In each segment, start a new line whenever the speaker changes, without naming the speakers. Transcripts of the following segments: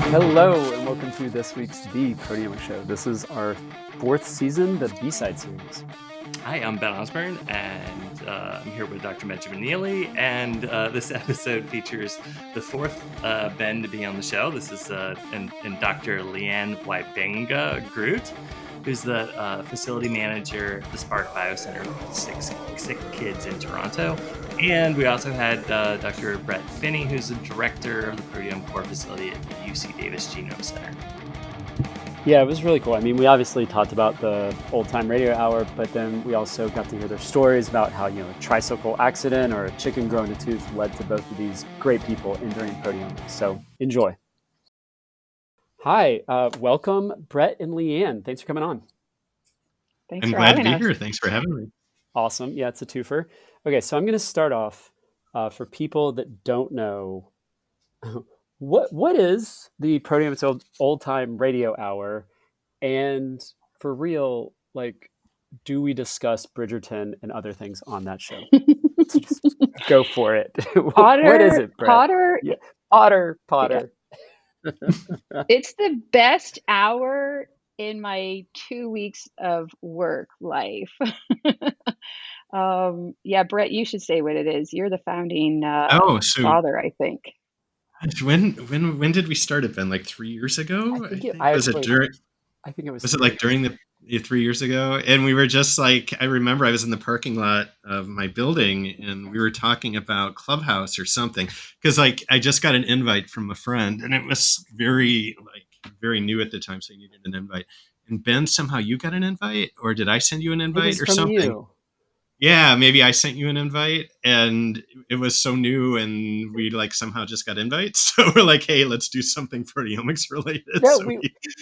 Hello and welcome to this week's The Proteomics Show. This is our fourth season, the B-Side series.
Hi, I'm Ben Osborne, and I'm here with Dr. Benjamin Neely, and this episode features the fourth Ben to be on the show. This is and Dr. Leanne Waibenga Groot, who's the facility manager at the Spark Biocenter with sick kids in Toronto. And we also had Dr. Brett Finney, who's the director of the Proteome Core facility at the UC Davis Genome Center.
Yeah, it was really cool. I mean, we obviously talked about the old time radio hour, but then we also got to hear their stories about how, a tricycle accident or a chicken growing a tooth led to both of these great people entering proteomics. So enjoy. Hi, welcome, Brett and Leanne. Thanks for coming on.
I'm glad to be here. Thanks for having me.
Awesome. Yeah, it's a twofer. Okay, so I'm going to start off for people that don't know, what is the Proteomics old time radio hour, and for real, do we discuss Bridgerton and other things on that show? Go for it. What is it, Brett?
Potter?
Yeah. Potter.
Yeah. It's the best hour in my 2 weeks of work life. Yeah, Brett, you should say what it is. You're the founding father, I think.
When did we start it, Ben? Like 3 years ago? Was it like during the 3 years ago? And we were just like, I remember I was in the parking lot of my building and we were talking about Clubhouse or something. Because I just got an invite from a friend and it was very new at the time, so you needed an invite. And Ben, somehow you got an invite, or did I send you an invite or something?
You.
Yeah, maybe I sent you an invite and it was so new and we somehow just got invites. So we're like, hey, let's do something proteomics related.
Yeah,
so we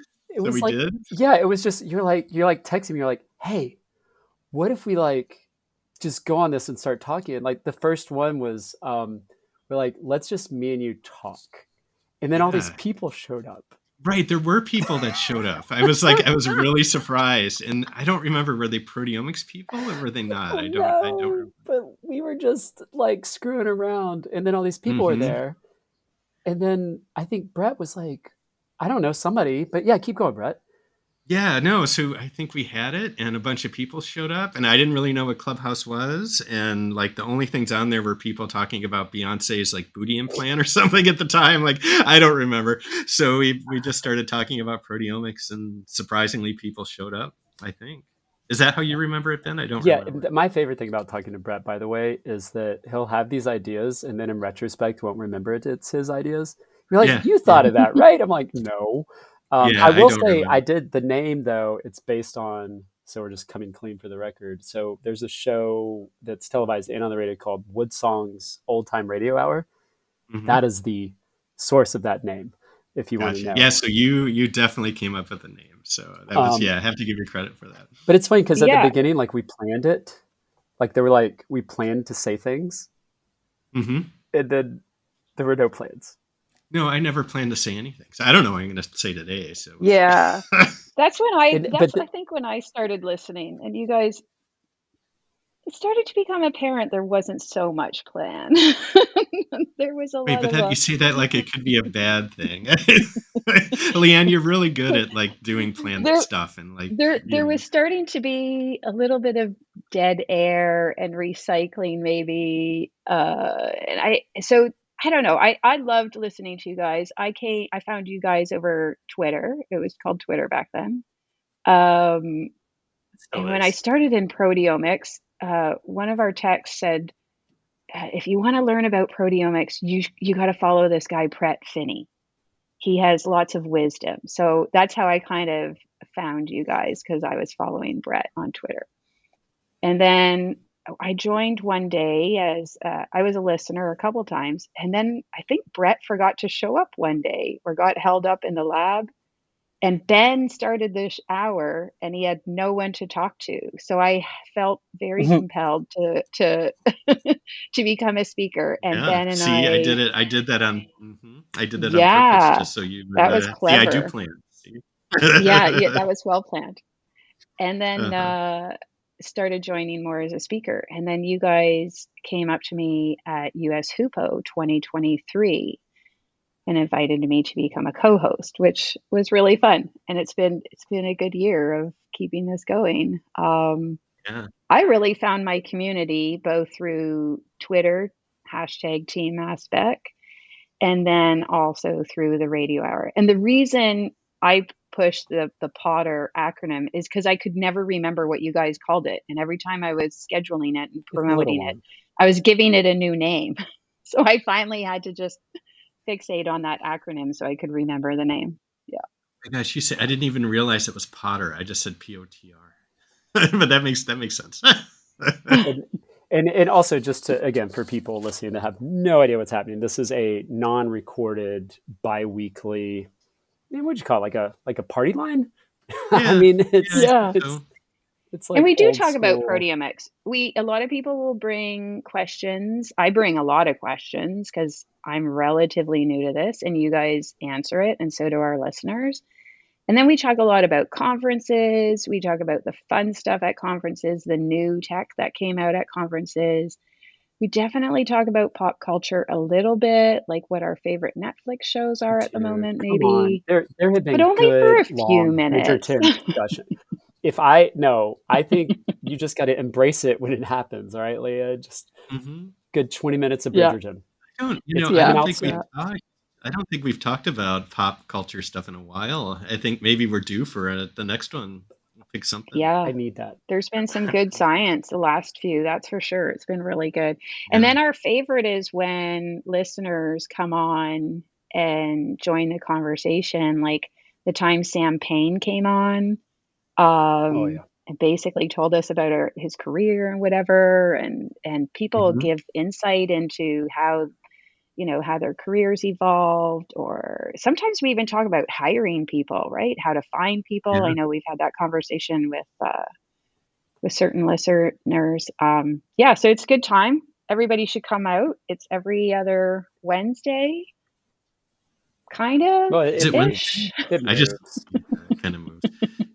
did.
Yeah, it was just, you're texting me, you're like, hey, what if we just go on this and start talking? And the first one was, we're like, let's just me and you talk. And then all these people showed up.
Right. There were people that showed up. I was really surprised. And I don't remember, were they proteomics people or were they not? I don't remember.
But we were just screwing around. And then all these people were there. And then I think Brett was like, I don't know, somebody, but yeah, keep going, Brett.
Yeah, no. So I think we had it and a bunch of people showed up and I didn't really know what Clubhouse was. And the only things on there were people talking about Beyonce's booty implant or something at the time. I don't remember. So we just started talking about proteomics and surprisingly people showed up, I think. Is that how you remember it, Ben? I don't remember.
Yeah, my favorite thing about talking to Brett, by the way, is that he'll have these ideas and then in retrospect won't remember it's his ideas. You're like, you thought of that, right? I'm like, no. I will say I did the name, though. It's based on, so we're just coming clean for the record. So there's a show that's televised and on the radio called Woodsong's Old Time Radio Hour. Mm-hmm. That is the source of that name, if you want to know.
Yeah, so you definitely came up with the name. So that was, I have to give you credit for that.
But it's funny because at the beginning, we planned it. They were we planned to say things. Mm-hmm. And then there were no plans.
No, I never planned to say anything. So I don't know what I'm going to say today. So
yeah, that's when I think when I started listening, and you guys, it started to become apparent there wasn't so much plan. There was a lot.
Wait, but you say that like it could be a bad thing. Leanne, you're really good at doing planned stuff, and
there was starting to be a little bit of dead air and recycling, maybe. I don't know. I loved listening to you guys. I found you guys over Twitter. It was called Twitter back then. And when I started in proteomics, one of our techs said, if you want to learn about proteomics, you got to follow this guy, Brett Finney. He has lots of wisdom. So that's how I kind of found you guys, because I was following Brett on Twitter. And then I joined one day as I was a listener a couple times. And then I think Brett forgot to show up one day or got held up in the lab. And Ben started this hour and he had no one to talk to. So I felt very compelled to become a speaker. And Ben and
I did it. I did that on purpose, just so you know.
That was clever.
Yeah, I do plan.
yeah, that was well planned. And then started joining more as a speaker. And then you guys came up to me at US HUPO 2023 and invited me to become a co-host, which was really fun. And it's been a good year of keeping this going.
Yeah.
I really found my community both through Twitter, hashtag Team MassSpec, and then also through the Radio Hour. And the reason I pushed the Potter acronym is because I could never remember what you guys called it. And every time I was scheduling it and promoting it, I was giving it a new name. So I finally had to just fixate on that acronym so I could remember the name. Yeah.
Oh my gosh, you said I didn't even realize it was Potter. I just said POTR. But that makes sense.
and also just to, again, for people listening that have no idea what's happening, this is a non-recorded bi-weekly, what'd you call it? Like a party line?
Yeah.
It's like,
and we do talk about proteomics. A lot of people will bring questions. I bring a lot of questions because I'm relatively new to this, and you guys answer it, and so do our listeners. And then we talk a lot about conferences. We talk about the fun stuff at conferences, the new tech that came out at conferences. We definitely talk about pop culture a little bit, like what our favorite Netflix shows are at the moment, maybe.
There have been,
but only for a few minutes.
Discussion. I think you just got to embrace it when it happens. All right, Leah, just good 20 minutes of Bridgerton.
I don't think we've talked about pop culture stuff in a while. I think maybe we're due for the next one. We'll pick something.
Yeah,
I need that.
There's been some good science the last few, that's for sure. It's been really good. And then our favorite is when listeners come on and join the conversation, like the time Sam Payne came on. And basically told us about his career and whatever, and people give insight into how their careers evolved, or sometimes we even talk about hiring people, right? How to find people. I know we've had that conversation with certain listeners. So it's a good time. Everybody should come out. It's every other Wednesday, kind of.
Well, I just kind of moved.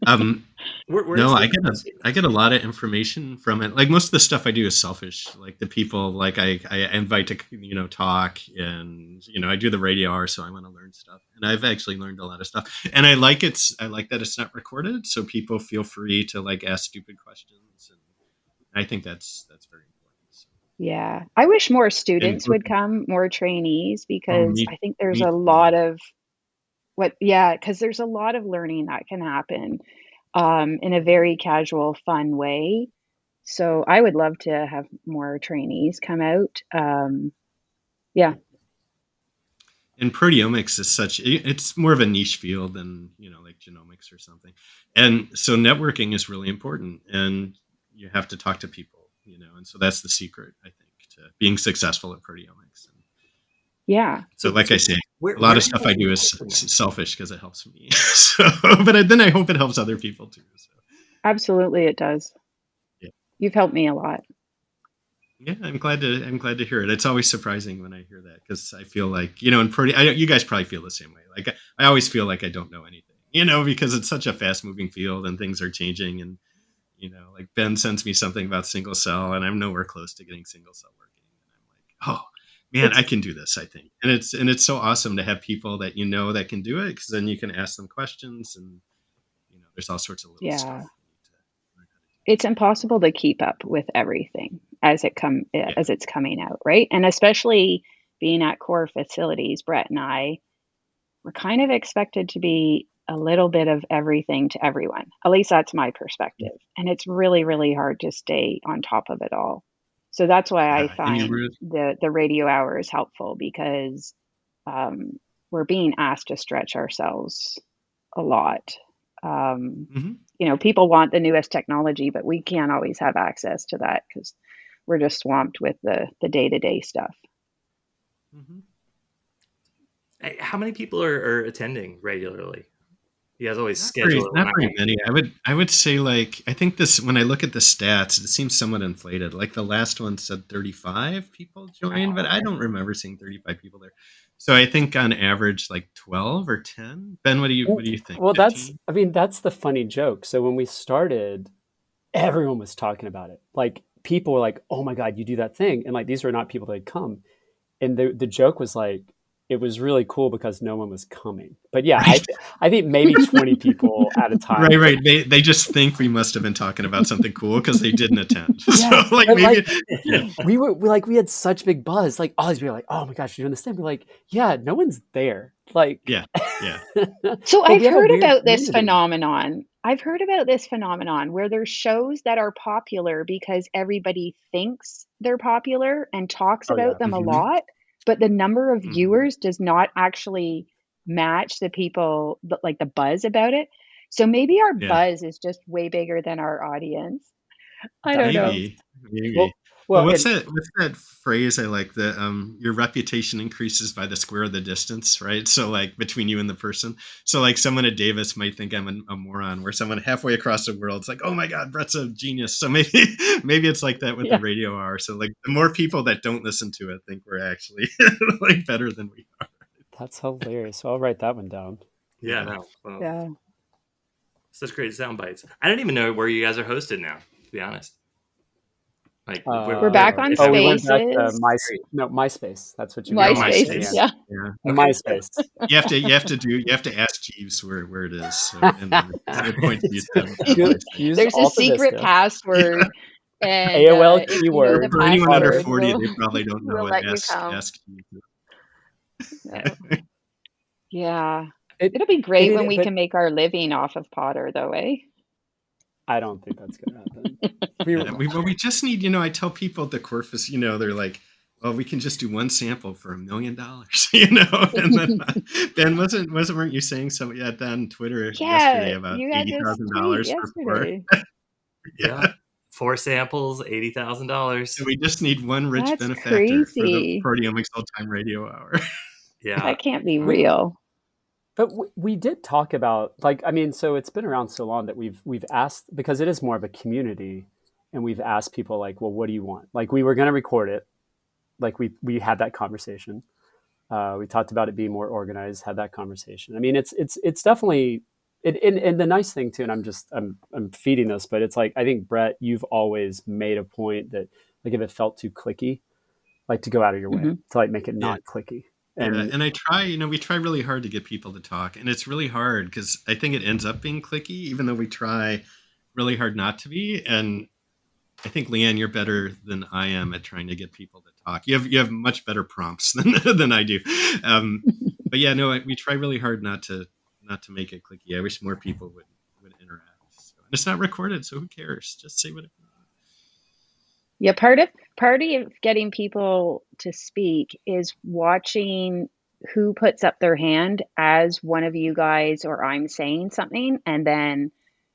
I get a lot of information from it. Like most of the stuff I do is selfish. Like the people, like I invite to talk, and I do the Radio Hour, so I want to learn stuff. And I've actually learned a lot of stuff. And I like that it's not recorded, so people feel free to like ask stupid questions. And I think that's very important. So.
Yeah, I wish more students would come, more trainees, because I think there's a lot of because there's a lot of learning that can happen. In a very casual, fun way. So I would love to have more trainees come out. And
proteomics is it's more of a niche field than, like genomics or something. And so networking is really important, and you have to talk to people, and so that's the secret, I think, to being successful at proteomics.
Yeah.
So like I say, a lot of stuff I do is selfish because it helps me. But then I hope it helps other people too. So.
Absolutely, it does.
Yeah.
You've helped me a lot.
Yeah, I'm glad to hear it. It's always surprising when I hear that, because I feel like, in you guys probably feel the same way. Like I always feel like I don't know anything, because it's such a fast moving field and things are changing. And, like Ben sends me something about single cell, and I'm nowhere close to getting single cell working. And I'm like, oh, man, I can do this, I think. And it's so awesome to have people that that can do it, because then you can ask them questions, and there's all sorts of little stuff.
It's impossible to keep up with everything as it's coming out, right? And especially being at core facilities, Brett and I, we're kind of expected to be a little bit of everything to everyone. At least that's my perspective. And it's really, really hard to stay on top of it all. So that's why I find the Radio Hour is helpful, because we're being asked to stretch ourselves a lot. People want the newest technology, but we can't always have access to that because we're just swamped with the day-to-day stuff.
How many people are attending regularly? You guys always schedule
not very many. I would say, like, I think when I look at the stats, it seems somewhat inflated. Like the last one said 35 people joined, but I don't remember seeing 35 people there. So I think on average, like 12 or 10. Ben, what do you think?
Well, 15? that's the funny joke. So when we started, everyone was talking about it. Like people were like, "Oh my God, you do that thing," and like these were not people that had come. And the joke was like, it was really cool because no one was coming. But yeah, I think maybe 20 people at a time.
Right. They just think we must have been talking about something cool because they didn't attend. Yeah, so like maybe
we had such big buzz. Like all these people were like, oh my gosh, you're doing this thing. We're like, yeah, no one's there. Like
yeah.
So I've heard about this phenomenon. I've heard about this phenomenon where there's shows that are popular because everybody thinks they're popular and talks about them a lot, but the number of viewers does not actually match the people, like the buzz about it. So maybe our buzz is just way bigger than our audience. I don't know.
Maybe. Well, what's that phrase I like? Your reputation increases by the square of the distance, right? So like between you and the person. So like someone at Davis might think I'm a moron, where someone halfway across the world is like, oh my God, Brett's a genius. So maybe it's like that with the radio hour. So like the more people that don't listen to it think we're actually like better than we are.
That's hilarious. So I'll write that one down.
Yeah, no. Well, yeah. Such great sound bites. I don't even know where you guys are hosted now, to be honest. Like
we're back on Spaces.
MySpace. That's what you
MySpace. Yeah.
MySpace.
You have to ask Jeeves where it is. So, and
there's a secret password. And,
AOL keyword.
For anyone under 40, they probably don't know it. Ask Jeeves.
Yeah. It'll be great when we can make our living off of Potter, though, eh?
I don't think that's going to happen.
We just need, I tell people at the Corpus, they're like, well, we can just do one sample for $1 million, And then Ben, weren't you saying something on Twitter yesterday about $80,000 for 4?
Yeah. 4 samples, $80,000.
So we just need one rich benefactor for the Proteomics Old-Time Radio Hour.
Yeah.
That can't be real.
But we did talk about, so it's been around so long that we've asked, because it is more of a community, and we've asked people like, well, what do you want? Like we were going to record it. Like we had that conversation. We talked about it being more organized, had that conversation. I mean, it's definitely, and the nice thing too, and I'm feeding this, but it's like, I think Brett, you've always made a point that like, if it felt too clicky, like to go out of your way to like make it not clicky.
And I try, we try really hard to get people to talk, and it's really hard because I think it ends up being clicky, even though we try really hard not to be. And I think, Leanne, you're better than I am at trying to get people to talk. You have much better prompts than I do. But yeah, no, we try really hard not to make it clicky. I wish more people would interact. So, and it's not recorded, so who cares? Just say whatever.
Yeah, part of getting people to speak is watching who puts up their hand as one of you guys or I'm saying something, and then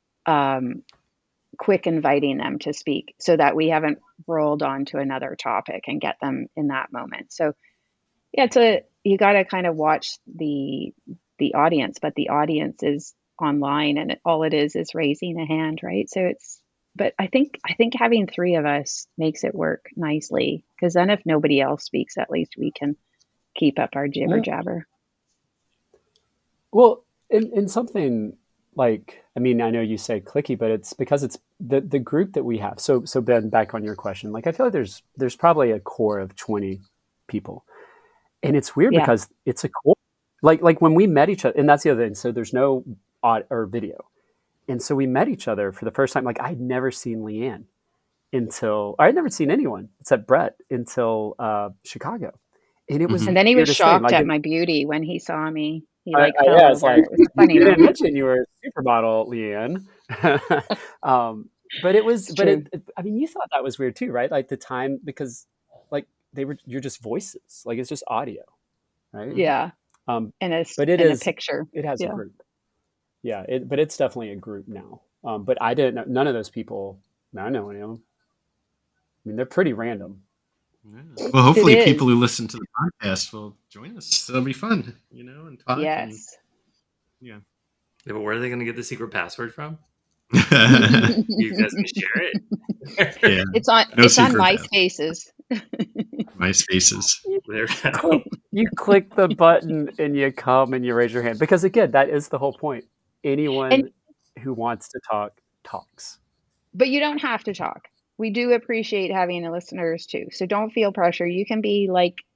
quick inviting them to speak so that we haven't rolled on to another topic and get them in that moment. So yeah, you got to kind of watch the audience, but the audience is online, and all it is raising a hand, right? So but I think having 3 of us makes it work nicely, because then if nobody else speaks, at least we can keep up our jibber jabber.
Well, in something like, I mean, I know you say clicky, but it's because it's the group that we have. So Ben, back on your question, like I feel like there's probably a core of 20 people, and it's weird because it's a core. Like when we met each other, and that's the other thing. So there's no audio or video. And so we met each other for the first time. Like I'd never seen Leanne I'd never seen anyone except Brett until Chicago. And it was,
and then he was shocked at my beauty when he saw me. He fell over.
It was funny. You didn't mention you were a supermodel, Leanne. But it was, I mean, you thought that was weird too, right? Like the time, because like you're just voices, like it's just audio, right?
Yeah. And a picture.
It has a group. Yeah, but it's definitely a group now. But I didn't know, none of those people, I don't know any of them. I mean, they're pretty random.
Yeah. Well, hopefully people who listen to the podcast will join us. It'll be fun, and talk.
Yes.
Yeah, but where are they going to get the secret password from? You guys can share it.
Yeah.
It's on MySpaces.
MySpaces.
You click the button and you come and you raise your hand, because again, that is the whole point. Anyone who wants to talk talks.
But you don't have to talk. We do appreciate having the listeners too. So don't feel pressure. You can be like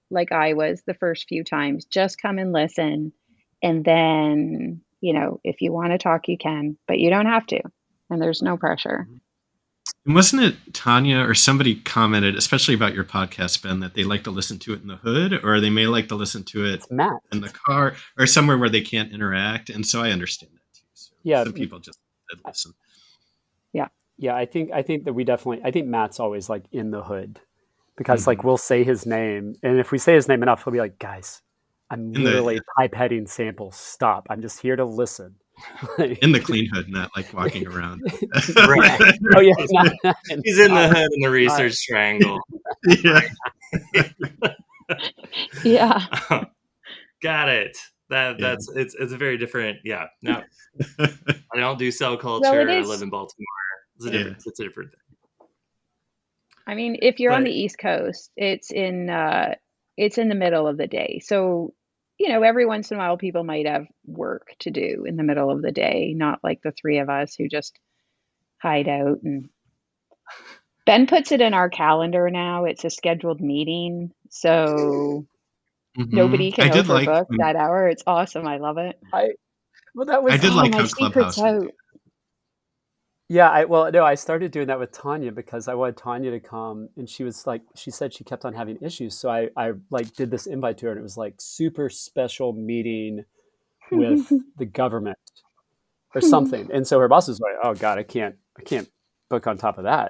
like I was the first few times. Just come and listen. And then, if you want to talk, you can, but you don't have to. And there's no pressure.
And wasn't it Tanya or somebody commented, especially about your podcast, Ben, that they like to listen to it in the hood, or they may like to listen to it in the car or somewhere where they can't interact. And so I understand that too. So some people just listen.
Yeah.
Yeah. I think that I think Matt's always like in the hood because like we'll say his name. And if we say his name enough, he'll be like, guys, I'm literally pipetting samples. Stop. I'm just here to listen.
In the clean hood, not like walking around.
Right.
Oh yeah,
he's in the hood in the research triangle.
Yeah.
Yeah.
Got it. That's it's a very different. Yeah. No, I don't do cell culture. I live in Baltimore. It's a different thing.
I mean, if you're on the East Coast, it's in the middle of the day, so. Every once in a while, people might have work to do in the middle of the day, not like the three of us who just hide out. And Ben puts it in our calendar now. It's a scheduled meeting, so nobody can overbook that hour. It's awesome. I love it.
I did like how Clubhouse.
Yeah, I started doing that with Tanya because I wanted Tanya to come, and she said she kept on having issues. So I like did this invite to her, and it was like super special meeting with the government or something. And so her boss was like, "Oh God, I can't book on top of that."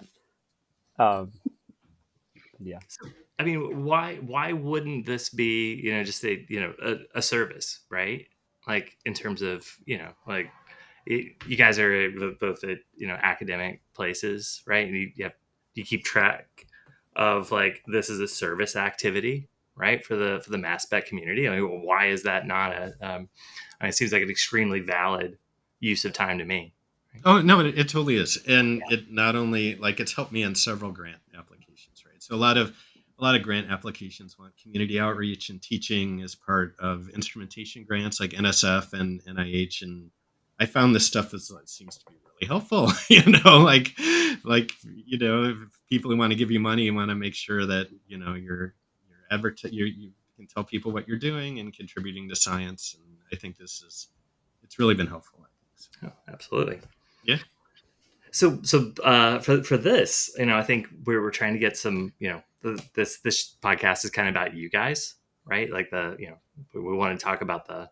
Yeah.
I mean, why wouldn't this be, just a service, right? Like in terms of, like. You guys are both at academic places, right? And you keep track of like this is a service activity, right? For the mass spec community. I mean, why is that not it seems like an extremely valid use of time to me.
Right? Oh no, it totally is, and it not only like it's helped me on several grant applications, right? So a lot of grant applications want community outreach and teaching as part of instrumentation grants like NSF and NIH and. I found this stuff that seems to be really helpful, people who want to give you money want to make sure that, you can tell people what you're doing and contributing to science. And I think it's really been helpful. I think so.
Oh, absolutely.
Yeah.
So for this, I think we were trying to get some, this podcast is kind of about you guys, right? Like we want to talk about the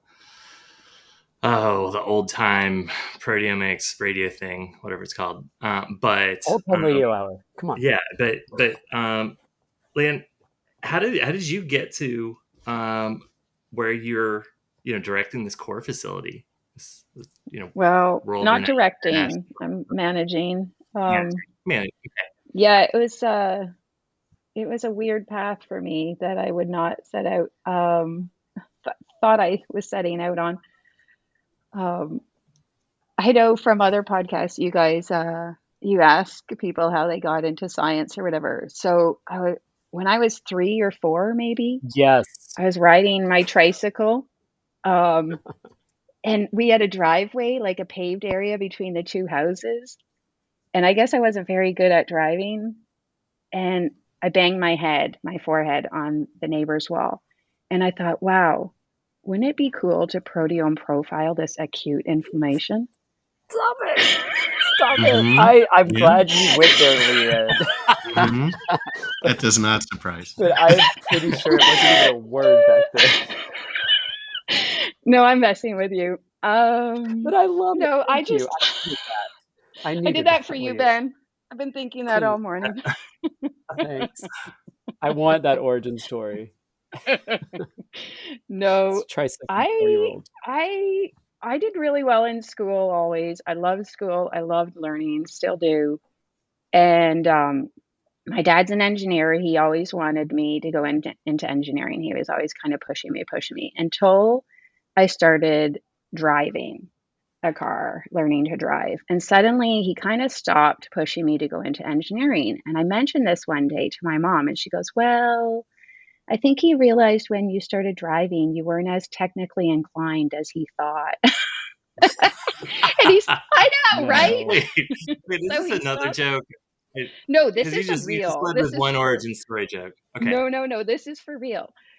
old time proteomics radio thing, whatever it's called. But
old time radio hour. Come on.
Yeah, but Leanne, how did you get to where you're directing this core facility?
Well, not directing. I'm managing.
Managing.
Yeah, it was a weird path for me that I would not set out. Thought I was setting out on. I know from other podcasts, you guys, you ask people how they got into science or whatever. So when I was 3 or 4, maybe,
yes,
I was riding my tricycle, and we had a driveway, like a paved area between the two houses. And I guess I wasn't very good at driving, and I banged my forehead on the neighbor's wall. And I thought, wow. Wouldn't it be cool to proteome profile this acute inflammation?
Stop it. I'm glad you went there, Leanne.
That does not surprise
me. But I'm pretty sure it wasn't even a word back there.
No, I'm messing with you.
But I love it.
No, I
just...
I did that for you, Ben. I've been thinking that all morning.
Thanks. I want that origin story.
No, I did really well in school always. I loved school. I loved learning, still do. And my dad's an engineer. He always wanted me to go into engineering. He was always kind of pushing me until I started driving a car, learning to drive. And suddenly he kind of stopped pushing me to go into engineering. And I mentioned this one day to my mom, and she goes, well, I think he realized when you started driving, you weren't as technically inclined as he thought. And I know, right?
Wait, this is another joke.
No, this is real.
This is one origin story joke. Okay.
No. This is for real.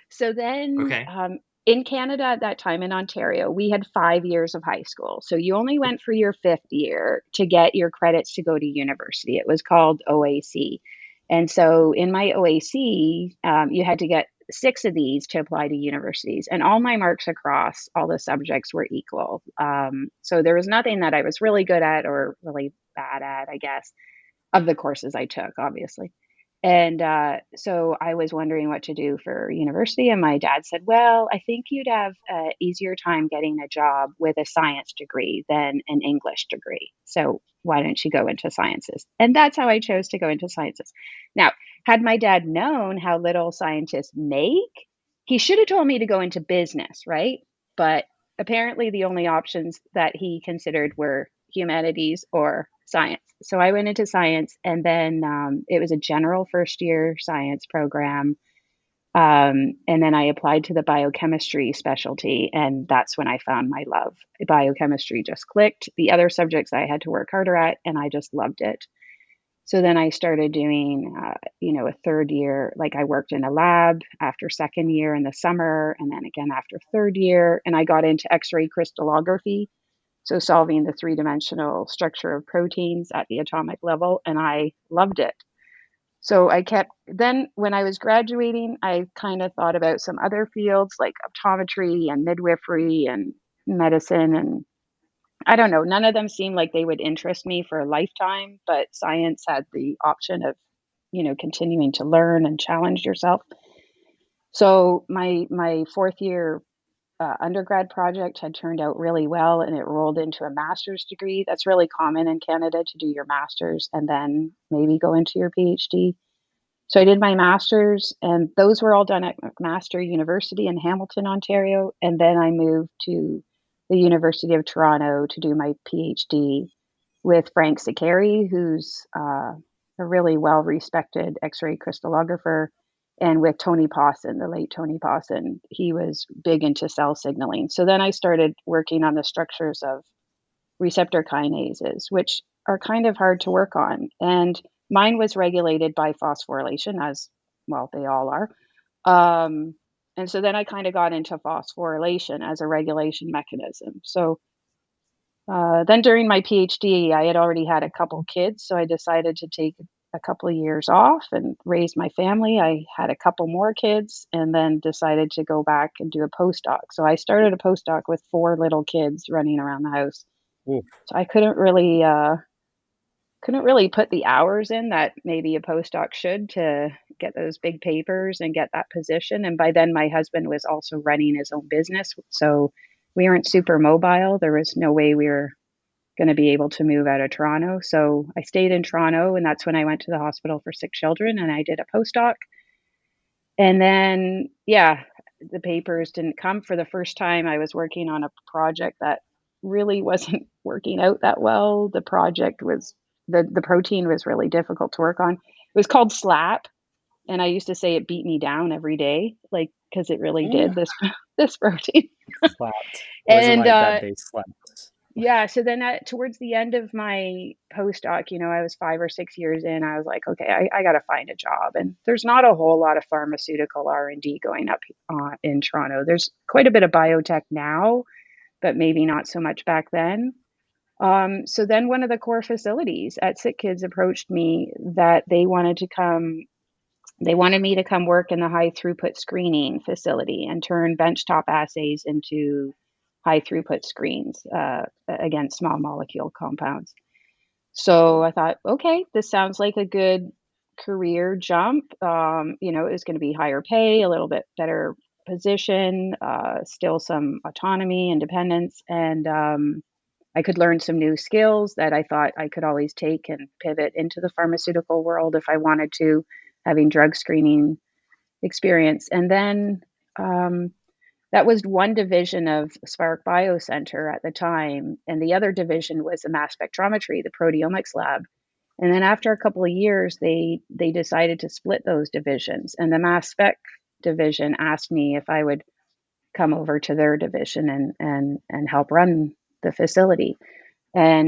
So then in Canada at that time, in Ontario, we had 5 years of high school. So you only went for your 5th year to get your credits to go to university. It was called OAC. And so in my OAC, you had to get 6 of these to apply to universities. And all my marks across all the subjects were equal. So there was nothing that I was really good at or really bad at, I guess, of the courses I took, obviously. And so I was wondering what to do for university. And my dad said, well, I think you'd have an easier time getting a job with a science degree than an English degree. So why don't you go into sciences? And that's how I chose to go into sciences. Now, had my dad known how little scientists make, he should have told me to go into business, right? But apparently the only options that he considered were humanities or science. So I went into science, and then it was a general first year science program. And then I applied to the biochemistry specialty, and that's when I found my love. Biochemistry just clicked. The other subjects I had to work harder at, and I just loved it. So then I started doing, a 3rd year, like I worked in a lab after 2nd year in the summer, and then again after 3rd year, and I got into X-ray crystallography. So solving the 3-dimensional structure of proteins at the atomic level, and I loved it. So then when I was graduating, I kind of thought about some other fields like optometry and midwifery and medicine. And I don't know, none of them seemed like they would interest me for a lifetime, but science had the option of, continuing to learn and challenge yourself. So my 4th year undergrad project had turned out really well, and it rolled into a master's degree. That's really common in Canada, to do your master's and then maybe go into your PhD. So I did my master's, and those were all done at McMaster University in Hamilton, Ontario. And then I moved to the University of Toronto to do my PhD with Frank Zakary, who's a really well-respected X-ray crystallographer. And with Tony Pawson, the late Tony Pawson, he was big into cell signaling. So then I started working on the structures of receptor kinases, which are kind of hard to work on. And mine was regulated by phosphorylation, as well, they all are. And so then I kind of got into phosphorylation as a regulation mechanism. So then during my PhD, I had already had a couple kids, so I decided to take a couple of years off and raise my family. I had a couple more kids and then decided to go back and do a postdoc. So I started a postdoc with 4 little kids running around the house. Ooh. So I couldn't really put the hours in that maybe a postdoc should to get those big papers and get that position. And by then my husband was also running his own business. So we weren't super mobile. There was no way we were going to be able to move out of Toronto. So I stayed in Toronto, and that's when I went to the hospital for sick children, and I did a postdoc. And then, the papers didn't come. For the first time, I was working on a project that really wasn't working out that well. The project was, the protein was really difficult to work on. It was called SLAP. And I used to say it beat me down every day, like, because it really did, this protein.
Slapped. It wasn't like that day slept.
Yeah. So then towards the end of my postdoc, I was 5 or 6 years in, I was like, okay, I got to find a job. And there's not a whole lot of pharmaceutical R&D going up in Toronto. There's quite a bit of biotech now, but maybe not so much back then. So then one of the core facilities at SickKids approached me that they wanted me to come work in the high throughput screening facility and turn benchtop assays into high throughput screens against small molecule compounds. So I thought, okay, this sounds like a good career jump. It was going to be higher pay, a little bit better position, still some autonomy, independence, and I could learn some new skills that I thought I could always take and pivot into the pharmaceutical world if I wanted to, having drug screening experience. And then that was one division of Spark Biocenter at the time. And the other division was the mass spectrometry, the proteomics lab. And then after a couple of years, they decided to split those divisions. And the mass spec division asked me if I would come over to their division and help run the facility. And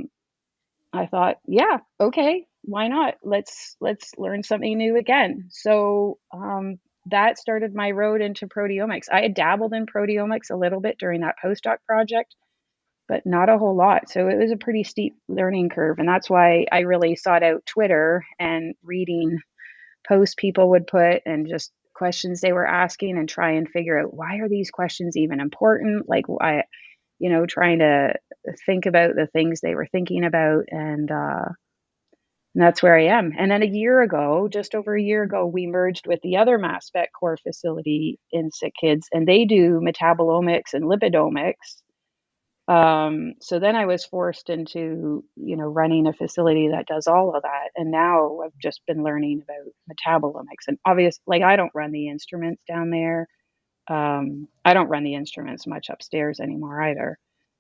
I thought, yeah, okay, why not? Let's learn something new again. So that started my road into proteomics. I had dabbled in proteomics a little bit during that postdoc project, but not a whole lot. So it was a pretty steep learning curve. And that's why I really sought out Twitter and reading posts people would put and just questions they were asking and try and figure out, why are these questions even important? Like, why, trying to think about the things they were thinking about. And that's where I am. And then just over a year ago, we merged with the other mass spec core facility in Sick Kids, and they do metabolomics and lipidomics. So then I was forced into, running a facility that does all of that. And now I've just been learning about metabolomics, and obviously, I don't run the instruments down there. I don't run the instruments much upstairs anymore either.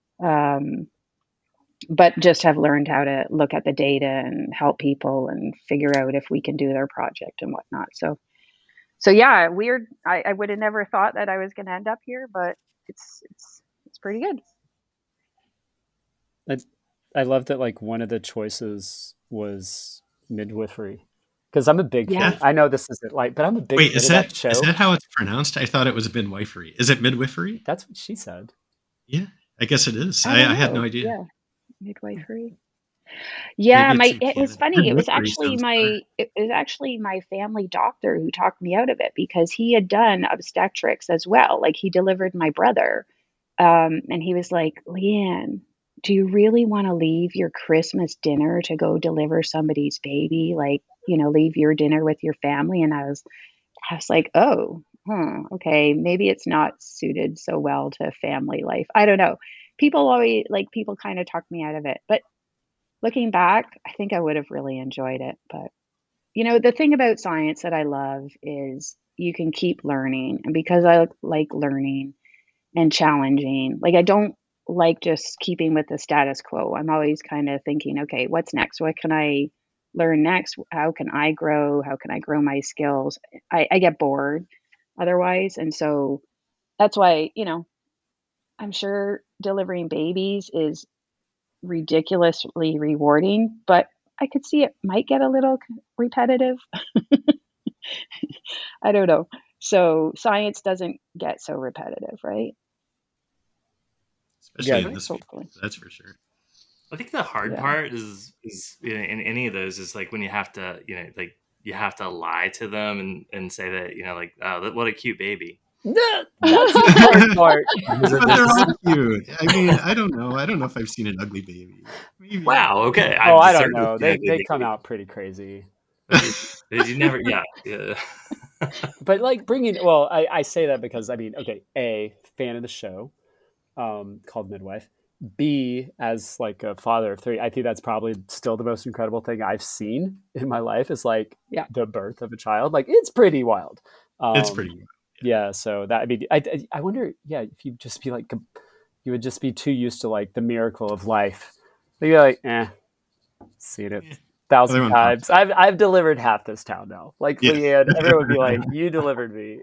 But just have learned how to look at the data and help people and figure out if we can do their project and whatnot. So yeah, weird. I would have never thought that I was going to end up here, but it's pretty good.
I love that, like, one of the choices was midwifery, because I'm a big fan. I know this isn't but I'm a big fan of that show.
Is that how it's pronounced? I thought it was midwifery. Is it midwifery?
That's what she said.
Yeah, I guess it is. I had no idea.
Yeah, midwifery. Yeah, it was funny. It was actually my family doctor who talked me out of it, because he had done obstetrics as well. Like, he delivered my brother, and he was like, "Leanne, do you really want to leave your Christmas dinner to go deliver somebody's baby? Like, leave your dinner with your family?" And I was like, oh, okay, maybe it's not suited so well to family life. I don't know. People kind of talk me out of it, but looking back, I think I would have really enjoyed it. But, the thing about science that I love is you can keep learning. And because I like learning and challenging, like, I don't like just keeping with the status quo. I'm always kind of thinking, okay, what's next? What can I learn next? How can I grow? How can I grow my skills? I get bored otherwise. And so that's why, I'm sure delivering babies is ridiculously rewarding, but I could see it might get a little repetitive. I don't know. So science doesn't get so repetitive, right?
Especially in this week, that's for sure.
I think the hard part is in any of those is like when you have to, you have to lie to them and say that, oh, what a cute baby.
That's the hard part.
But they're all cute. I mean, I don't know. I don't know if I've seen an ugly baby.
Maybe. Wow. Okay.
I don't know. They come out pretty crazy.
Did you never? Yeah.
But like I say that because A, fan of the show, called Midwife. B, as like a father of 3, I think that's probably still the most incredible thing I've seen in my life is the birth of a child. Like, it's pretty wild.
It's pretty wild.
Yeah. So that, I wonder, if you'd just be like, you would just be too used to like the miracle of life. You'd be like, seen it 1,000 times. I've delivered half this town now. Like, Leanne, everyone would be like, you delivered me.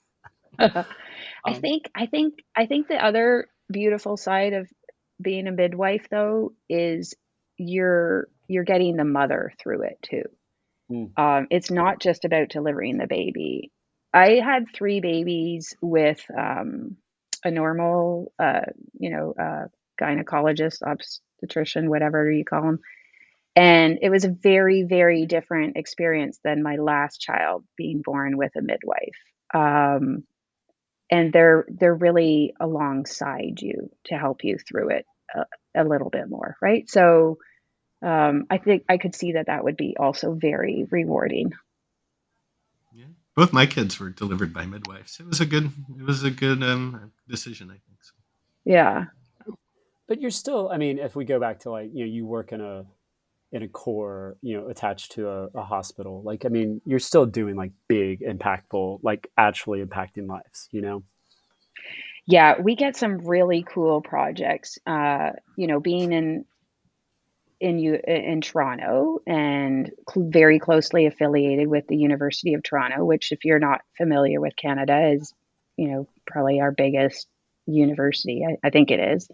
I think the other beautiful side of being a midwife, though, is you're getting the mother through it too. It's not just about delivering the baby. I had 3 babies with a normal, gynecologist, obstetrician, whatever you call them. And it was a very, very different experience than my last child being born with a midwife. And they're really alongside you to help you through it a little bit more, right? So I think I could see that would be also very rewarding.
Yeah, both my kids were delivered by midwives. It was a good decision, I think. So.
Yeah,
but you're still. I mean, if we go back to you work in a core, attached to a hospital. Like, I mean, you're still doing like big, impactful, like actually impacting lives.
Yeah, we get some really cool projects. Being in Toronto and very closely affiliated with the University of Toronto, which, if you're not familiar with Canada, is probably our biggest university. I think it is.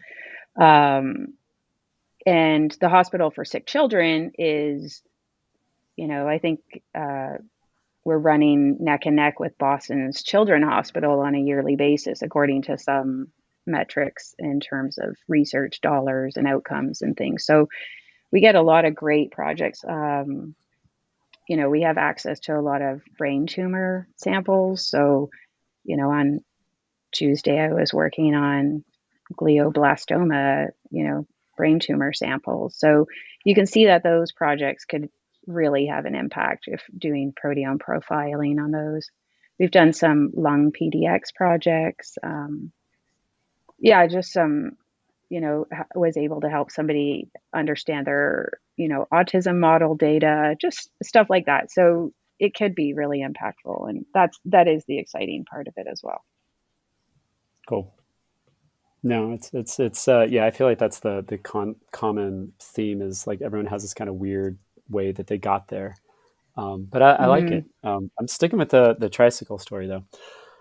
And the Hospital for Sick Children is, I think we're running neck and neck with Boston's Children's Hospital on a yearly basis, according to some metrics in terms of research dollars and outcomes and things. So we get a lot of great projects. We have access to a lot of brain tumor samples. So, on Tuesday, I was working on glioblastoma, brain tumor samples. So you can see that those projects could really have an impact if doing proteome profiling on those. We've done some lung PDX projects. Just some, was able to help somebody understand their, autism model data, just stuff like that. So it could be really impactful. And that is the exciting part of it as well.
Cool. No, it's I feel like that's the common theme is like everyone has this kind of weird way that they got there. But I like it. I'm sticking with the tricycle story though.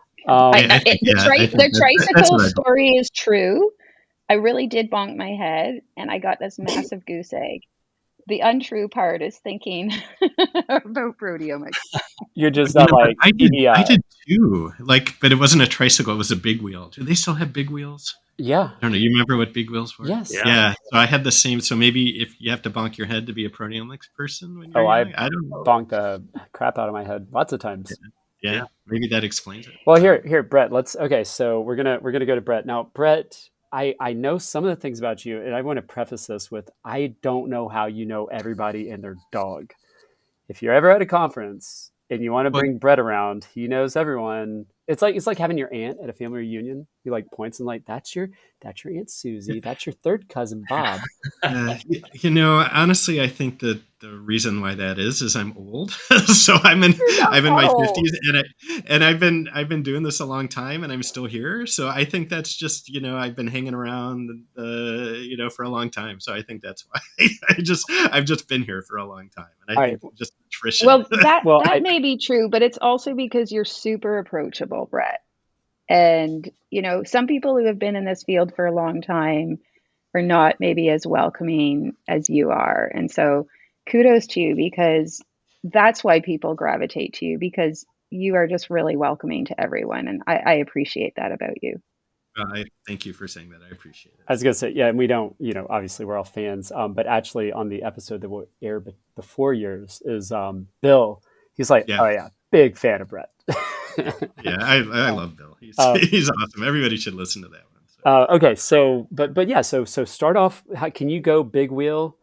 The tricycle story is true. I really did bonk my head and I got this massive goose egg. The untrue part is thinking about proteomics.
You're just not like
I did too. But it wasn't a tricycle; it was a big wheel. Do they still have big wheels?
Yeah.
I don't know. You remember what big wheels were?
Yes.
Yeah. So I had the same. So maybe if you have to bonk your head to be a proteomics person when you're young, I don't know.
Bonked the crap out of my head lots of times.
Yeah. Maybe that explains it.
Well, here, Brett. So we're gonna go to Brett now. Brett, I know some of the things about you, and I want to preface this with I don't know how you know everybody and their dog. If you're ever at a conference and you want to bring Brett around, he knows everyone. It's like having your aunt at a family reunion. He like points and like, that's your Aunt Susie. That's your third cousin Bob.
Honestly, I think that the reason why that is I'm old. So I'm in my 50s and I've been doing this a long time and I'm still here. So I think that's just, I've been hanging around for a long time. So I think that's why I've just been here for a long time. And I think just attrition.
Well, that may be true, but it's also because you're super approachable, Brett. And, some people who have been in this field for a long time are not maybe as welcoming as you are. And so kudos to you, because that's why people gravitate to you, because you are just really welcoming to everyone. And I appreciate that about you.
I thank you for saying that. I appreciate it.
I was going to say, yeah, and we don't, obviously we're all fans, but actually on the episode that will air before yours is Bill. He's like, oh yeah, big fan of Brett.
Yeah, I love Bill. He's awesome. Everybody should listen to that one. So.
Okay, so but yeah, so start off. Can you go big wheel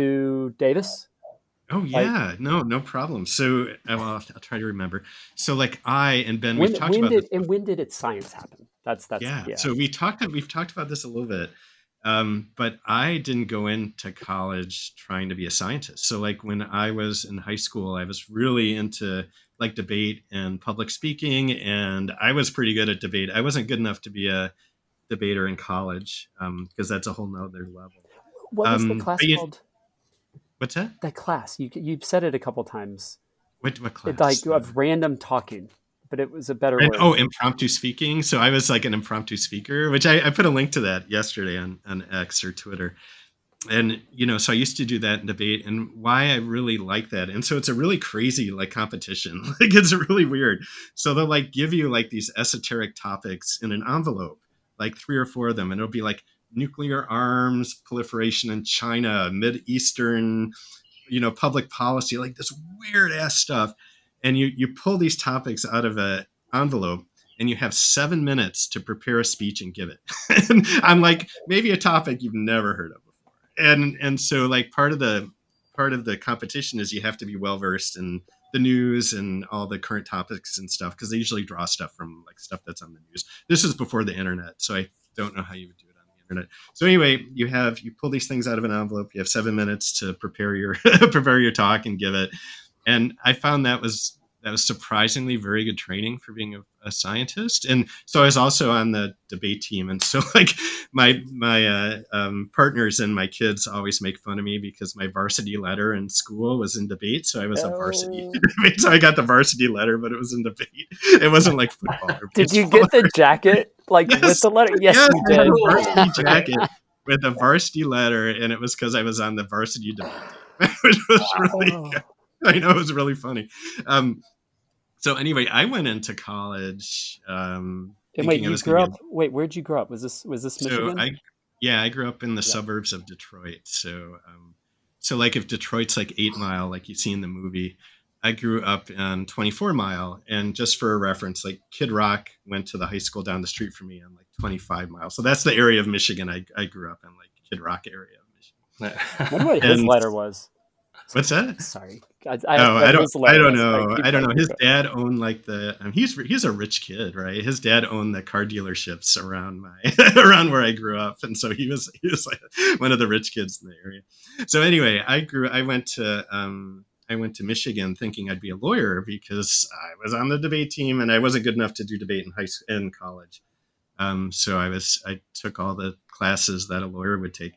to Davis?
Oh yeah, no problem. So I'll try to remember. So I and Ben, we've talked about this.
And when did its science happen? That's
yeah. So we've talked about this a little bit. But I didn't go into college trying to be a scientist. So when I was in high school, I was really into debate and public speaking, and I was pretty good at debate. I wasn't good enough to be a debater in college because that's a whole nother level.
What was the class called?
What's that?
That class. You've said it a couple times.
What class?
Of random talking. But it was a better word.
Oh, impromptu speaking. So I was an impromptu speaker, which I put a link to that yesterday on X or Twitter. And, so I used to do that in debate, and why I really like that. And so it's a really crazy competition. It's really weird. So they'll give you these esoteric topics in an envelope, 3 or 4 of them. And it'll be nuclear arms proliferation in China, Mid-Eastern, public policy, this weird ass stuff. And you pull these topics out of an envelope and you have 7 minutes to prepare a speech and give it. And I'm maybe a topic you've never heard of before. And so part of the competition is you have to be well-versed in the news and all the current topics and stuff, because they usually draw stuff from stuff that's on the news. This is before the internet, so I don't know how you would do it on the internet. So anyway, you pull these things out of an envelope. You have 7 minutes to prepare your talk and give it. And I found that was surprisingly very good training for being a scientist. And so I was also on the debate team. And so my partners and my kids always make fun of me because my varsity letter in school was in debate. So I was a varsity debate. So I got the varsity letter, but it was in debate. It wasn't football.
Did you get the jacket
yes,
with the letter? Yes, you did.
A varsity jacket with a varsity letter. And it was because I was on the varsity debate team, which was really I know, it was really funny. So anyway, I went into college.
And wait, you grew up. Wait, where'd you grow up? Was this Michigan?
I grew up in the suburbs of Detroit. So, so like if Detroit's like 8 Mile, like you see in the movie, I grew up in 24 Mile. And just for a reference, like Kid Rock went to the high school down the street from me on like 25 Mile. So that's the area of Michigan I grew up in, like Kid Rock area of Michigan.
I wonder what his letter was.
What's that?
Sorry.
I don't know. I don't know. His dad owned like he's a rich kid, right? His dad owned the car dealerships around around where I grew up. And so he was like one of the rich kids in the area. So anyway, I went to Michigan thinking I'd be a lawyer because I was on the debate team and I wasn't good enough to do debate in college. So I took all the classes that a lawyer would take.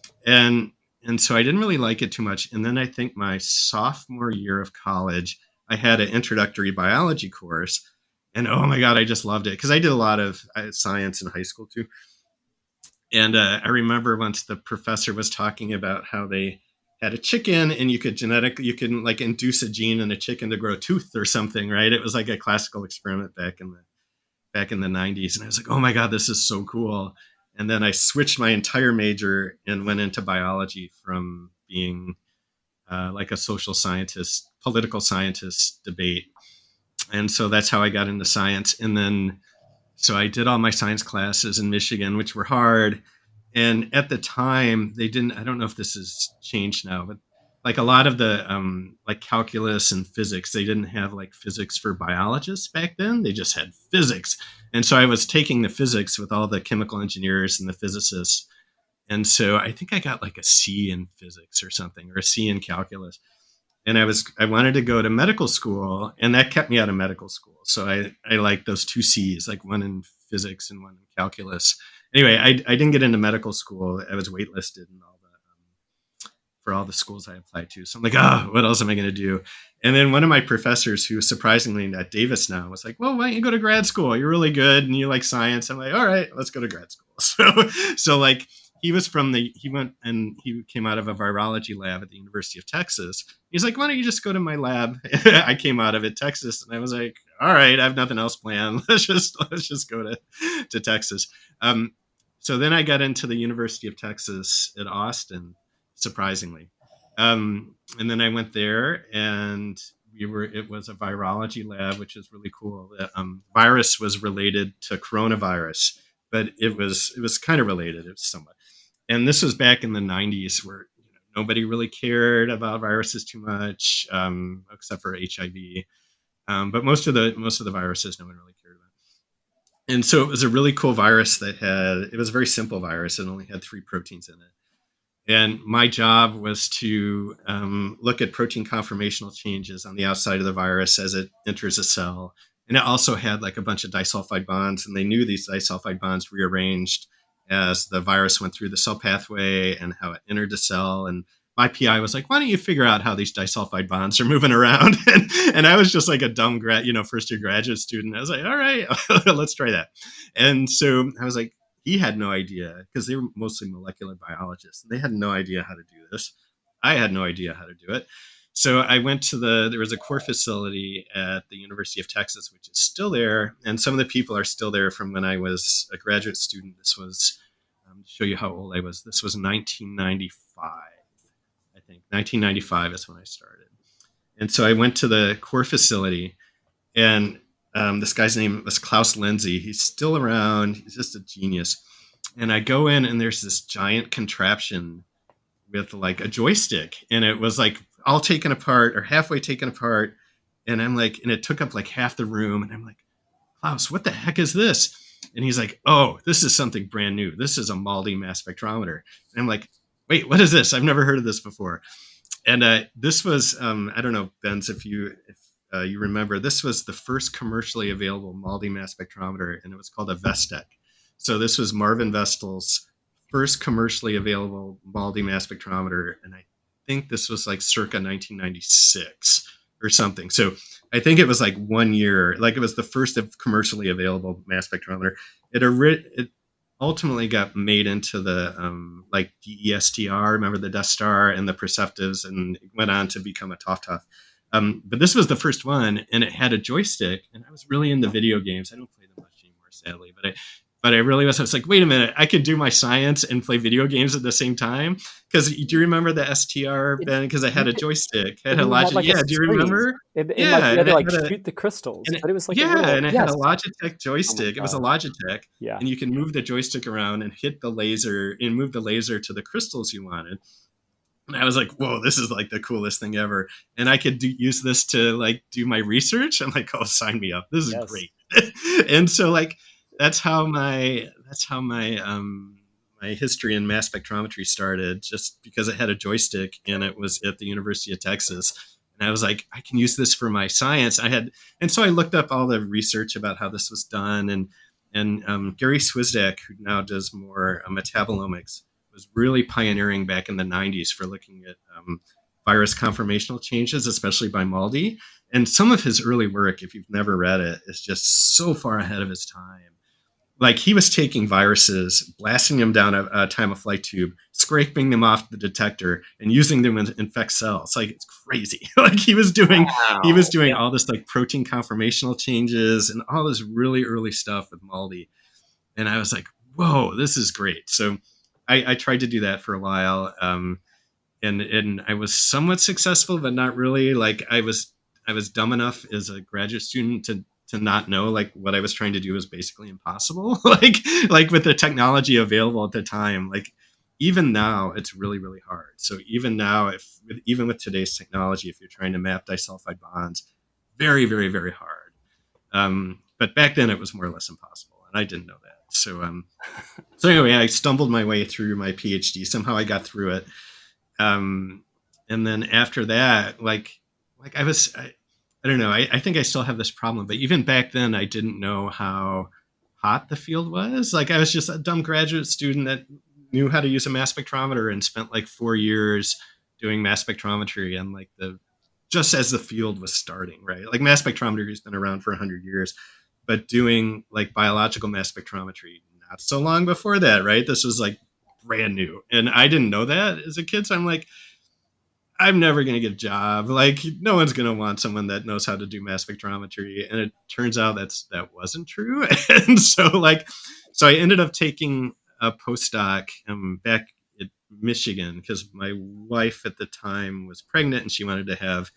And so I didn't really like it too much. And then I think my sophomore year of college, I had an introductory biology course. And oh my God, I just loved it because I did a lot of science in high school too. And I remember once the professor was talking about how they had a chicken and you can like induce a gene in a chicken to grow a tooth or something, right? It was like a classical experiment back in the 90s. And I was like, oh my God, this is so cool. And then I switched my entire major and went into biology from being like a social scientist, political scientist debate. And so that's how I got into science. And then, so I did all my science classes in Michigan, which were hard. And at the time I don't know if this has changed now, but like a lot of the like calculus and physics, they didn't have like physics for biologists back then. They just had physics. And so I was taking the physics with all the chemical engineers and the physicists. And so I think I got like a C in physics or something, or a C in calculus. And I wanted to go to medical school, and that kept me out of medical school. So I like those 2 C's, like one in physics and one in calculus. Anyway, I didn't get into medical school. I was waitlisted and all for all the schools I applied to. So I'm like, what else am I going to do? And then one of my professors, who surprisingly at Davis now, was like, well, why don't you go to grad school? You're really good and you like science. I'm like, all right, let's go to grad school. So like he came out of a virology lab at the University of Texas. He's like, why don't you just go to my lab? I came out of it, Texas. And I was like, all right, I have nothing else planned. Let's just go to Texas. So then I got into the University of Texas at Austin, surprisingly. And then I went there and it was a virology lab, which is really cool. The virus was related to coronavirus, but it was kind of related. It was somewhat. And this was back in the 90s where nobody really cared about viruses too much, except for HIV. But most of the viruses no one really cared about. And so it was a really cool virus it was a very simple virus. It only had 3 proteins in it. And my job was to look at protein conformational changes on the outside of the virus as it enters a cell. And it also had like a bunch of disulfide bonds, and they knew these disulfide bonds rearranged as the virus went through the cell pathway and how it entered the cell. And my PI was like, why don't you figure out how these disulfide bonds are moving around? And I was just like a dumb first year graduate student. I was like, all right, let's try that. And so I was like, he had no idea, because they were mostly molecular biologists. And they had no idea how to do this. I had no idea how to do it. So I went to there was a core facility at the University of Texas, which is still there. And some of the people are still there from when I was a graduate student. This was, to show you how old I was, this was 1995, I think. 1995 is when I started. And so I went to the core facility, and this guy's name was Klaus Lindsay. He's still around. He's just a genius. And I go in, and there's this giant contraption with like a joystick, and it was like all taken apart or halfway taken apart. And I'm like, and it took up like half the room. And I'm like, Klaus, what the heck is this? And he's like, oh, this is something brand new. This is a MALDI mass spectrometer. And I'm like, wait, what is this? I've never heard of this before. And this was, I don't know, Benz, if you remember, this was the first commercially available MALDI mass spectrometer, and it was called a Vestec. So this was Marvin Vestal's first commercially available MALDI mass spectrometer, and I think this was like circa 1996 or something. So I think it was like 1 year, like it was the first of commercially available mass spectrometer. It ultimately got made into the like DESTR, remember the Death Star and the Perceptives, and it went on to become a TOF. But this was the first one, and it had a joystick, and I was really into video games. I don't play them much anymore, sadly, but I really was. I was like, wait a minute, I could do my science and play video games at the same time. Because do you remember the STR, Ben? Because I had a joystick. It had a Logitech. Yeah, do you remember?
Yeah, you had to like shoot the crystals. But it was like
and it had a Logitech joystick. It was a Logitech. Yeah, and you can move the joystick around and hit the laser and move the laser to the crystals you wanted. And I was like, whoa, this is like the coolest thing ever. And I could use this to like do my research. I'm like, oh, sign me up. This is great. And so like, that's how my my history in mass spectrometry started, just because it had a joystick and it was at the University of Texas. And I was like, I can use this for my science. And so I looked up all the research about how this was done. And Gary Swizdak, who now does more metabolomics, was really pioneering back in the 90s for looking at virus conformational changes, especially by MALDI. And some of his early work, if you've never read it, is just so far ahead of his time. Like he was taking viruses, blasting them down a time-of-flight tube, scraping them off the detector, and using them to infect cells. Like it's crazy. Like he was doing all this like protein conformational changes and all this really early stuff with MALDI. And I was like, whoa, this is great. So I tried to do that for a while, and I was somewhat successful, but not really. Like I was dumb enough as a graduate student to not know like what I was trying to do was basically impossible. like with the technology available at the time, like even now it's really, really hard. So even now, even with today's technology, if you're trying to map disulfide bonds, very, very, very hard. But back then it was more or less impossible, and I didn't know that. So anyway, I stumbled my way through my PhD. Somehow I got through it. And then after that, like I don't know. I think I still have this problem, but even back then I didn't know how hot the field was. Like I was just a dumb graduate student that knew how to use a mass spectrometer and spent like 4 years doing mass spectrometry. And like just as the field was starting, right? Like mass spectrometry has been around for 100 years. But doing like biological mass spectrometry not so long before that, right? This was like brand new. And I didn't know that as a kid. So I'm like, I'm never going to get a job. Like no one's going to want someone that knows how to do mass spectrometry. And it turns out that wasn't true. And so I ended up taking a postdoc back at Michigan because my wife at the time was pregnant and she wanted to have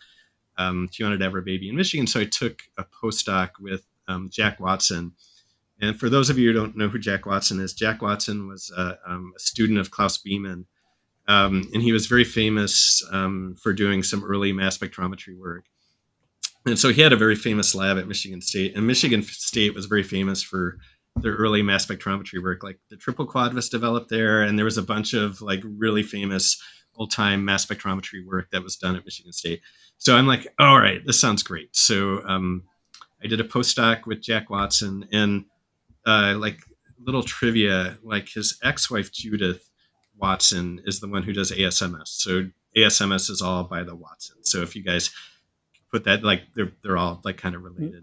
her baby in Michigan. So I took a postdoc with Jack Watson. And for those of you who don't know who Jack Watson is, Jack Watson was a student of Klaus Biemann. And he was very famous for doing some early mass spectrometry work. And so he had a very famous lab at Michigan State. And Michigan State was very famous for their early mass spectrometry work. Like the triple quad was developed there. And there was a bunch of like really famous old-time mass spectrometry work that was done at Michigan State. So I'm like, all right, this sounds great. So I did a postdoc with Jack Watson, and like little trivia, like his ex-wife Judith Watson is the one who does ASMS. So ASMS is all by the Watson. So if you guys put that, like they're all like kind of related.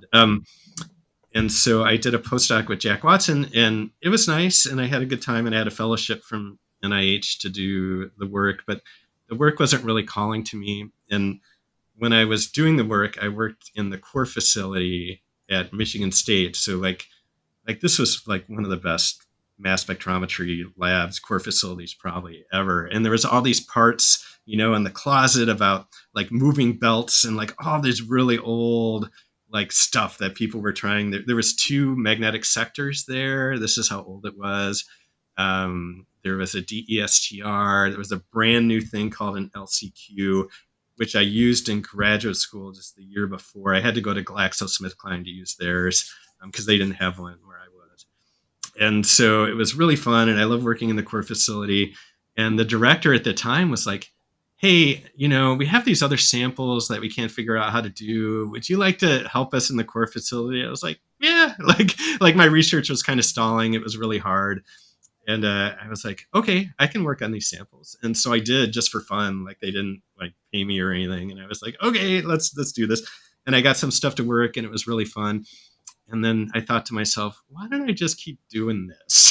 And so I did a postdoc with Jack Watson, and it was nice, and I had a good time, and I had a fellowship from NIH to do the work, but the work wasn't really calling to me. And when I was doing the work, I worked in the core facility at Michigan State. So like this was like one of the best mass spectrometry labs, core facilities probably ever. And there was all these parts, in the closet about like moving belts and like all this really old like stuff that people were trying. There was 2 magnetic sectors there. This is how old it was. There was a DESTR. There was a brand new thing called an LCQ, which I used in graduate school just the year before. I had to go to GlaxoSmithKline to use theirs because they didn't have one where I was. And so it was really fun, and I love working in the core facility. And the director at the time was like, hey, we have these other samples that we can't figure out how to do. Would you like to help us in the core facility? I was like, yeah, like my research was kind of stalling. It was really hard. And I was like, okay, I can work on these samples. And so I did just for fun. Like they didn't like pay me or anything. And I was like, okay, let's do this. And I got some stuff to work, and it was really fun. And then I thought to myself, why don't I just keep doing this?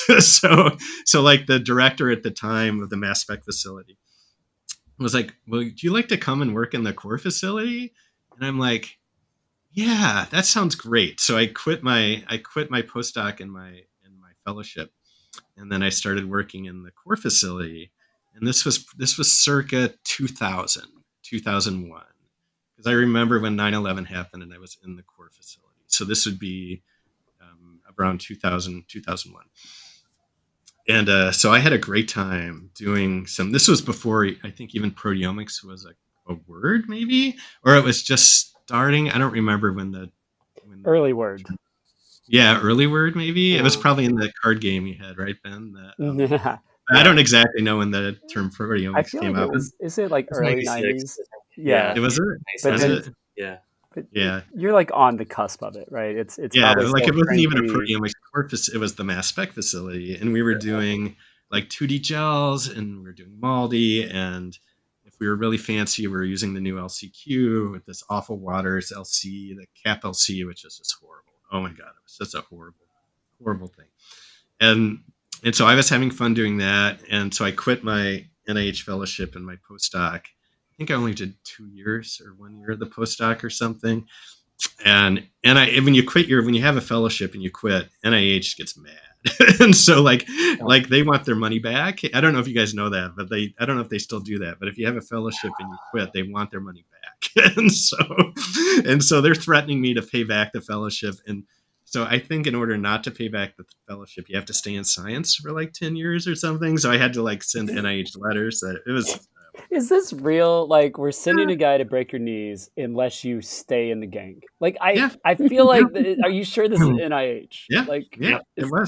So like the director at the time of the mass spec facility was like, well, do you like to come and work in the core facility? And I'm like, yeah, that sounds great. So I quit my postdoc and my fellowship, and then I started working in the core facility. And this was circa 2001, because I remember when 9/11 happened and I was in the core facility. So this would be around 2001. And so I had a great time doing some. This was before I think even proteomics was a word, maybe, or it was just starting. I don't remember when the
early word.
Yeah, early word, maybe. Yeah. It was probably in the card game you had, right, Ben? I don't exactly know when the term proteomics came out.
Is it like early 90s?
Yeah. It was it.
Yeah.
But yeah, you're like on the cusp of it, right? It's
like it wasn't even a proteomics corpus; it was the mass spec facility, and we were doing like 2D gels, and we were doing MALDI, and if we were really fancy, we were using the new LCQ with this awful Waters LC, the CAP LC, which is just horrible. Oh my god, it was such a horrible thing, and so I was having fun doing that, and so I quit my NIH fellowship and my postdoc. I think I only did 2 years or 1 year of the postdoc or something. And when you have a fellowship and you quit, NIH gets mad. And so like they want their money back. I don't know if you guys know that, but I don't know if they still do that. But if you have a fellowship and you quit, they want their money back. and so they're threatening me to pay back the fellowship. And so I think in order not to pay back the fellowship, you have to stay in science for like 10 years or something. So I had to like send NIH letters. That it was.
Is this real? Like, we're sending a guy to break your knees unless you stay in the gang. Like, I feel like, are you sure this is NIH?
Yeah,
like,
yeah, it was.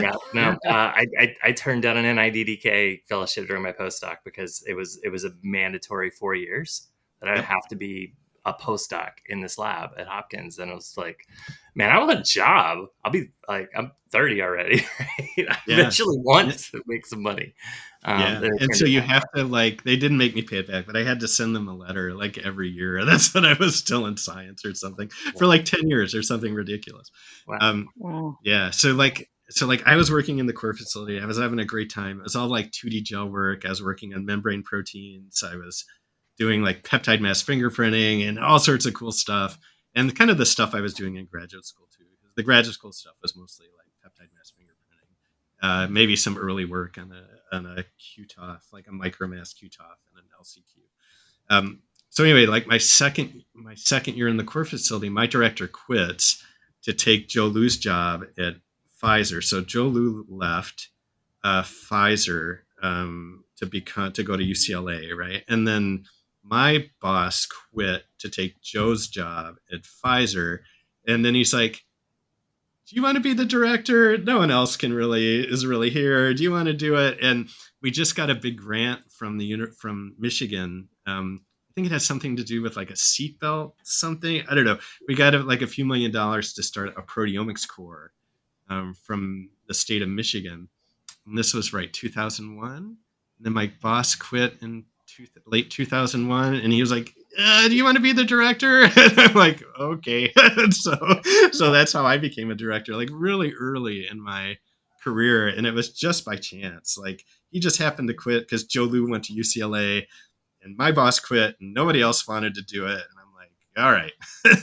I turned down an NIDDK fellowship during my postdoc because it was a mandatory 4 years that I'd have to be a postdoc in this lab at Hopkins. And it was like, man, I want a job. I'll be like, I'm 30 already. Right? I eventually want to make some money.
And so you have to they didn't make me pay it back, but I had to send them a letter like every year. That's when I was still in science or something for like 10 years or something ridiculous.
Wow.
Yeah. So I was working in the core facility. I was having a great time. It was all like 2D gel work. I was working on membrane proteins. I was doing like peptide mass fingerprinting and all sorts of cool stuff. And kind of the stuff I was doing in graduate school too. Because the graduate school stuff was mostly like peptide mass fingerprinting. Maybe some early work on a QTOF, like a micromass QTOF and an LCQ. So anyway, like my second year in the core facility, my director quits to take Joe Liu's job at Pfizer. So Joe Liu left Pfizer to go to UCLA, right? And then my boss quit to take Joe's job at Pfizer, and then he's like, do you want to be the director? No one else is really here. Do you want to do it? And we just got a big grant from from Michigan. I think it has something to do with like a seatbelt, something. I don't know. We got like a few $1 million to start a proteomics core from the state of Michigan. And this was 2001. And then my boss quit in late 2001, and he was like, do you want to be the director? And I'm like, okay. so that's how I became a director, like really early in my career. And it was just by chance. Like he just happened to quit because Joe Liu went to UCLA and my boss quit and nobody else wanted to do it. And I'm like, all right.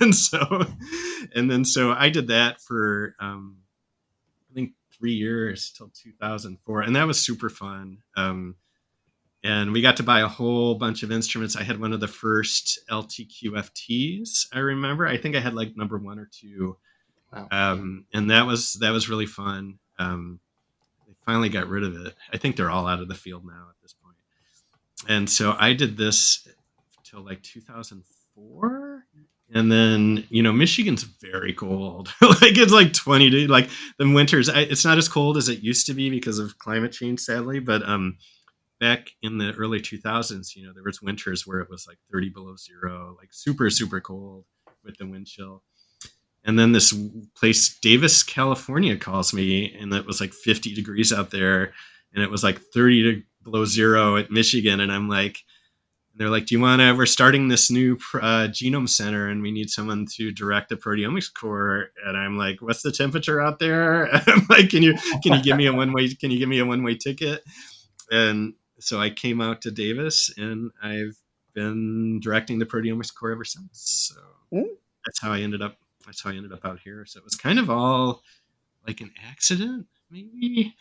and so I did that for, I think 3 years till 2004. And that was super fun. And we got to buy a whole bunch of instruments. I had one of the first LTQFTs, I remember. I think I had like number 1 or 2. Wow. And that was really fun. They finally got rid of it. I think they're all out of the field now at this point. And so I did this till like 2004. And then, Michigan's very cold. Like it's like 20 degrees, like the winters. It's not as cold as it used to be because of climate change, sadly. But back in the early 2000s, there was winters where it was like 30 below zero, like super, super cold with the wind chill. And then this place, Davis, California, calls me, and it was like 50 degrees out there, and it was like 30 below zero at Michigan. And I'm like, they're like, we're starting this new genome center, and we need someone to direct the proteomics core. And I'm like, what's the temperature out there? I'm like, can you give me a one-way ticket? And so I came out to Davis, and I've been directing the proteomics core ever since. So that's how I ended up out here. So it was kind of all like an accident, maybe.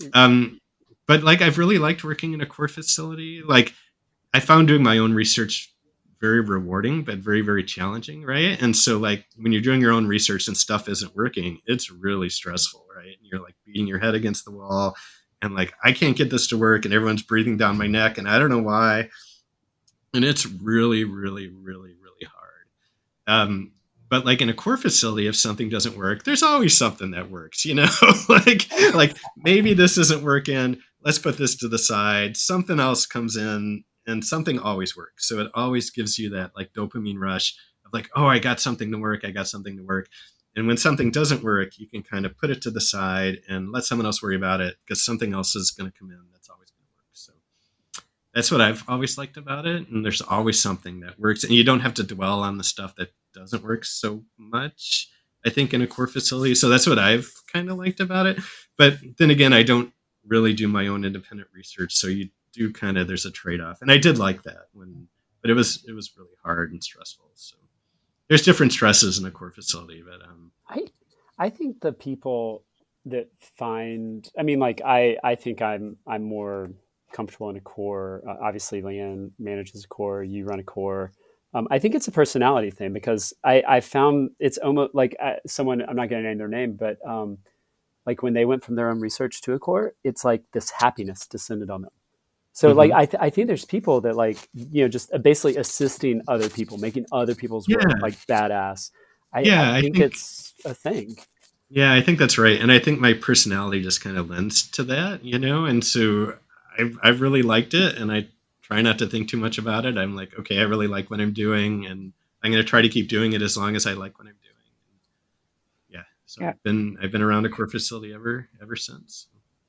But like I've really liked working in a core facility. Like I found doing my own research very rewarding, but very, very challenging, right? And so like when you're doing your own research and stuff isn't working, it's really stressful, right? And you're like beating your head against the wall and like, I can't get this to work and everyone's breathing down my neck and I don't know why. And it's really, really, really, really hard. But like in a core facility, if something doesn't work, there's always something that works, you know, like maybe this isn't working. Let's put this to the side. Something else comes in and something always works. So it always gives you that like dopamine rush of like, oh, I got something to work. And when something doesn't work, you can kind of put it to the side and let someone else worry about it because something else is going to come in that's always going to work. So that's what I've always liked about it. And there's always something that works. And you don't have to dwell on the stuff that doesn't work so much, I think, in a core facility. So that's what I've kind of liked about it. But then again, I don't really do my own independent research. So you do kind of, there's a trade-off. And I did like that but it was really hard and stressful. So there's different stresses in a core facility, but
I think the people that find, I mean, like I think I'm more comfortable in a core. Obviously, Leanne manages a core. You run a core. I think it's a personality thing because I found it's almost like someone, I'm not going to name their name, but like when they went from their own research to a core, it's like this happiness descended on them. So like I think there's people that like, you know, just basically assisting other people, making other people's work like badass. I think it's a thing.
Yeah, I think that's right. And I think my personality just kind of lends to that, you know, and so I've really liked it and I try not to think too much about it. I'm like, okay, I really like what I'm doing and I'm going to try to keep doing it as long as I like what I'm doing. Yeah. So I've been around a core facility ever since.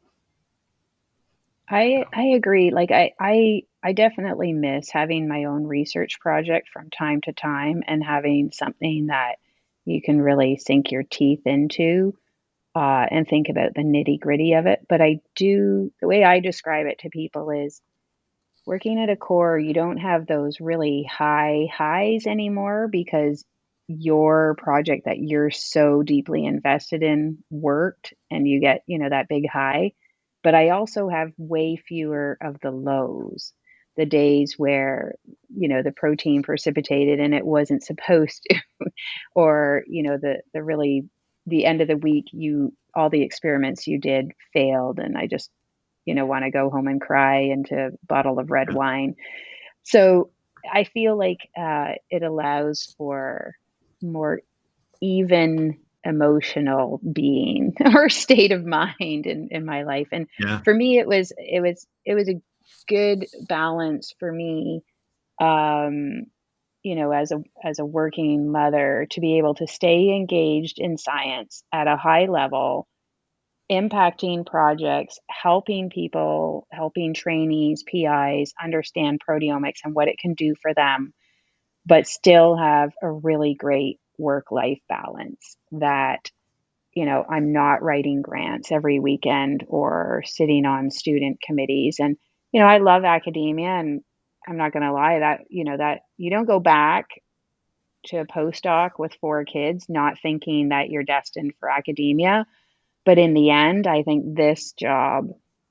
I agree. Like I definitely miss having my own research project from time to time and having something that you can really sink your teeth into and think about the nitty gritty of it. But the way I describe it to people is working at a core, you don't have those really high highs anymore because your project that you're so deeply invested in worked and you get, you know, that big high. But I also have way fewer of the lows, the days where, you know, the protein precipitated and it wasn't supposed to, or, you know, the end of the week, all the experiments you did failed. And I just, you know, want to go home and cry into a bottle of red wine. So I feel like it allows for more even emotional being or state of mind in my life. And for me, it was a good balance for me, you know, as a working mother to be able to stay engaged in science at a high level, impacting projects, helping people, helping trainees, PIs understand proteomics and what it can do for them, but still have a really great work-life balance that, you know, I'm not writing grants every weekend or sitting on student committees. And, you know, I love academia and I'm not going to lie that, you know, that you don't go back to a postdoc with 4 kids, not thinking that you're destined for academia. But in the end, I think this job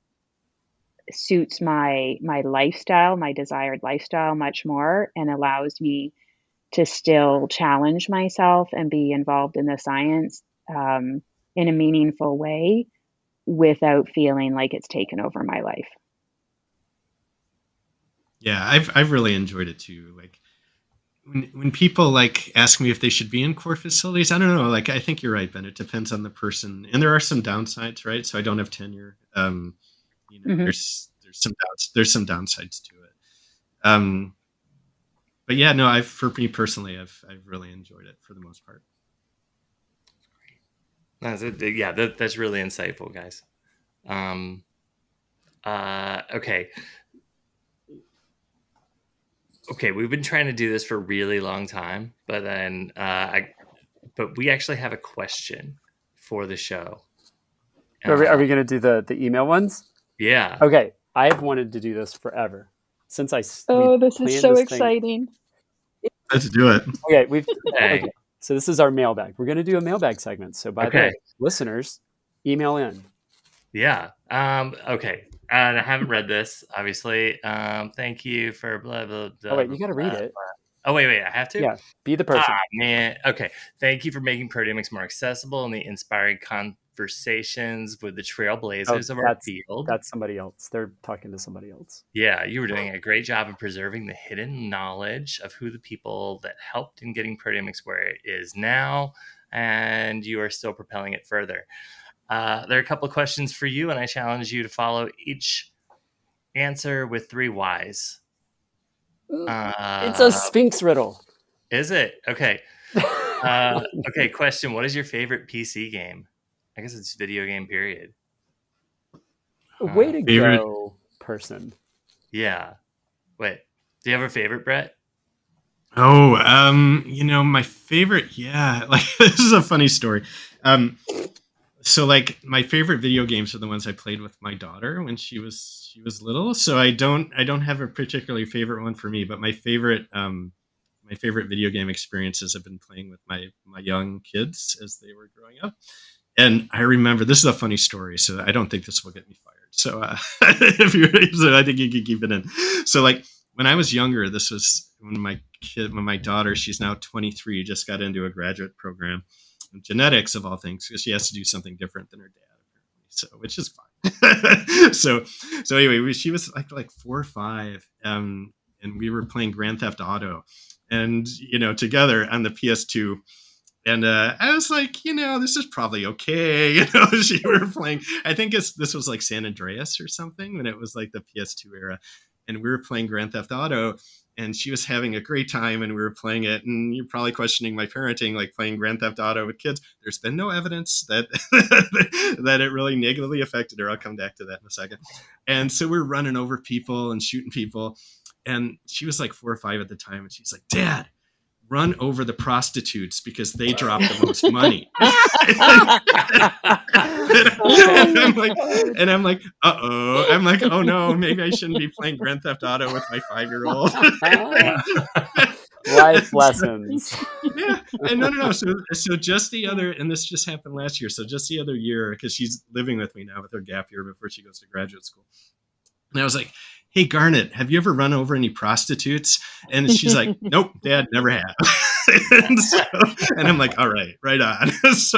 suits my lifestyle, my desired lifestyle much more and allows me to still challenge myself and be involved in the science in a meaningful way without feeling like it's taken over my life.
Yeah, I've really enjoyed it too. Like when people like ask me if they should be in core facilities, I don't know. Like I think you're right, Ben. It depends on the person, and there are some downsides, right? So I don't have tenure. You know, there's some downsides to it. But yeah, no, for me personally, I've really enjoyed it for the most part.
That's really insightful, guys. Okay, we've been trying to do this for a really long time, but then but we actually have a question for the show.
Are we going to do the email ones?
Yeah.
Okay, I've wanted to do this forever. since
this is so exciting.
Let's do it.
Okay, okay. So this is our mailbag. We're going to do a mailbag segment. So by the way, listeners, email in.
Yeah. Okay. And I haven't read this, obviously. Thank you for blah, blah, blah.
Oh, wait, you got to read it.
Oh, wait, I have to?
Yeah, be the person.
Man. Okay. Thank you for making proteomics more accessible and the inspiring conversations with the trailblazers of our field.
That's somebody else. They're talking to somebody else.
Yeah, you were doing a great job in preserving the hidden knowledge of who the people that helped in getting proteomics where it is now, and you are still propelling it further. There are a couple of questions for you, and I challenge you to follow each answer with 3 whys.
It's a Sphinx riddle.
Is it? Okay. Okay, question. What is your favorite PC game? I guess it's video game, period.
Way to go, person.
Yeah. Wait. Do you have a favorite, Brett?
Oh, my favorite, like this is a funny story. So like my favorite video games are the ones I played with my daughter when she was little. So I don't have a particularly favorite one for me, but my favorite video game experiences have been playing with my young kids as they were growing up. And I remember, this is a funny story, so I don't think this will get me fired. So I think you can keep it in. So like when I was younger, this was when my daughter, she's now 23, just got into a graduate program in genetics of all things, because she has to do something different than her dad, apparently. So, which is fine. so anyway, she was like 4 or 5, and we were playing Grand Theft Auto, and together on the PS2. And I was like, this is probably okay. She were playing, I think this was like San Andreas or something when it was like the PS2 era. And we were playing Grand Theft Auto, and she was having a great time, and we were playing it. And you're probably questioning my parenting, like playing Grand Theft Auto with kids. There's been no evidence that that it really negatively affected her. I'll come back to that in a second. And so we're running over people and shooting people. And she was like 4 or 5 at the time. And she's like, Dad, run over the prostitutes because they drop the most money. and I'm like, uh-oh. I'm like, oh no, maybe I shouldn't be playing Grand Theft Auto with my 5-year-old.
Life lessons.
Yeah. And no. So just the other, and this just happened last year. So just the other year, because she's living with me now with her gap year before she goes to graduate school. And I was like, hey, Garnet, have you ever run over any prostitutes? And she's like, nope, Dad, never have. and I'm like, all right on. So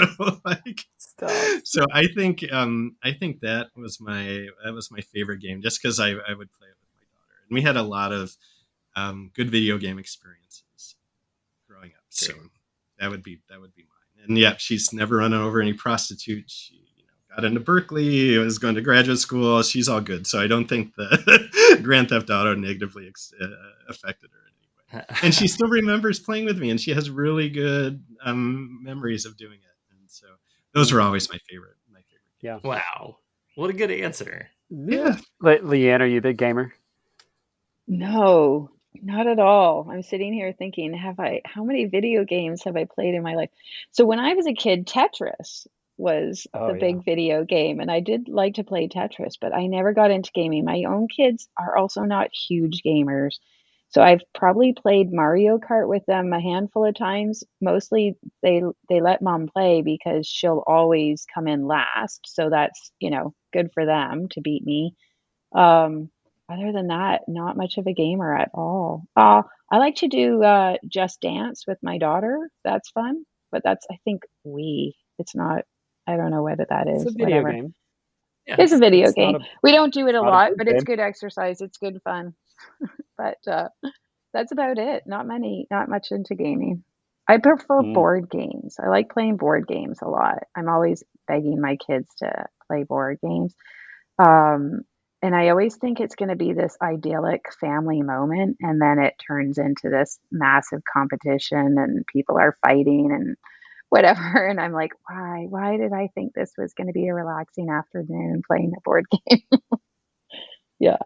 I think that was my favorite game, just because I would play it with my daughter. And we had a lot of good video game experiences growing up. So that would be mine. And yeah, she's never run over any prostitutes. She got into Berkeley, was going to graduate school. She's all good. So I don't think the Grand Theft Auto negatively affected her in any way. And she still remembers playing with me, and she has really good memories of doing it. And so those were always my favorite.
Yeah.
Wow. What a good answer.
Yeah.
Leanne, are you a big gamer?
No, not at all. I'm sitting here thinking, how many video games have I played in my life? So when I was a kid, Tetris was the big video game, and I did like to play Tetris, but I never got into gaming. My own kids are also not huge gamers, so I've probably played Mario Kart with them a handful of times. Mostly they let mom play because she'll always come in last, so that's good for them to beat me. Other than that, not much of a gamer at all. I like to do Just Dance with my daughter. That's fun, but that's, I think, it's not, I don't know whether that is.
It's a video game.
Yeah, it's a video game. We don't do it a lot, but it's good exercise. It's good fun. But that's about it. Not much into gaming. I prefer board games. I like playing board games a lot. I'm always begging my kids to play board games. And I always think it's going to be this idyllic family moment, and then it turns into this massive competition, and people are fighting and whatever. And I'm like, why did I think this was going to be a relaxing afternoon playing a board game? Yeah.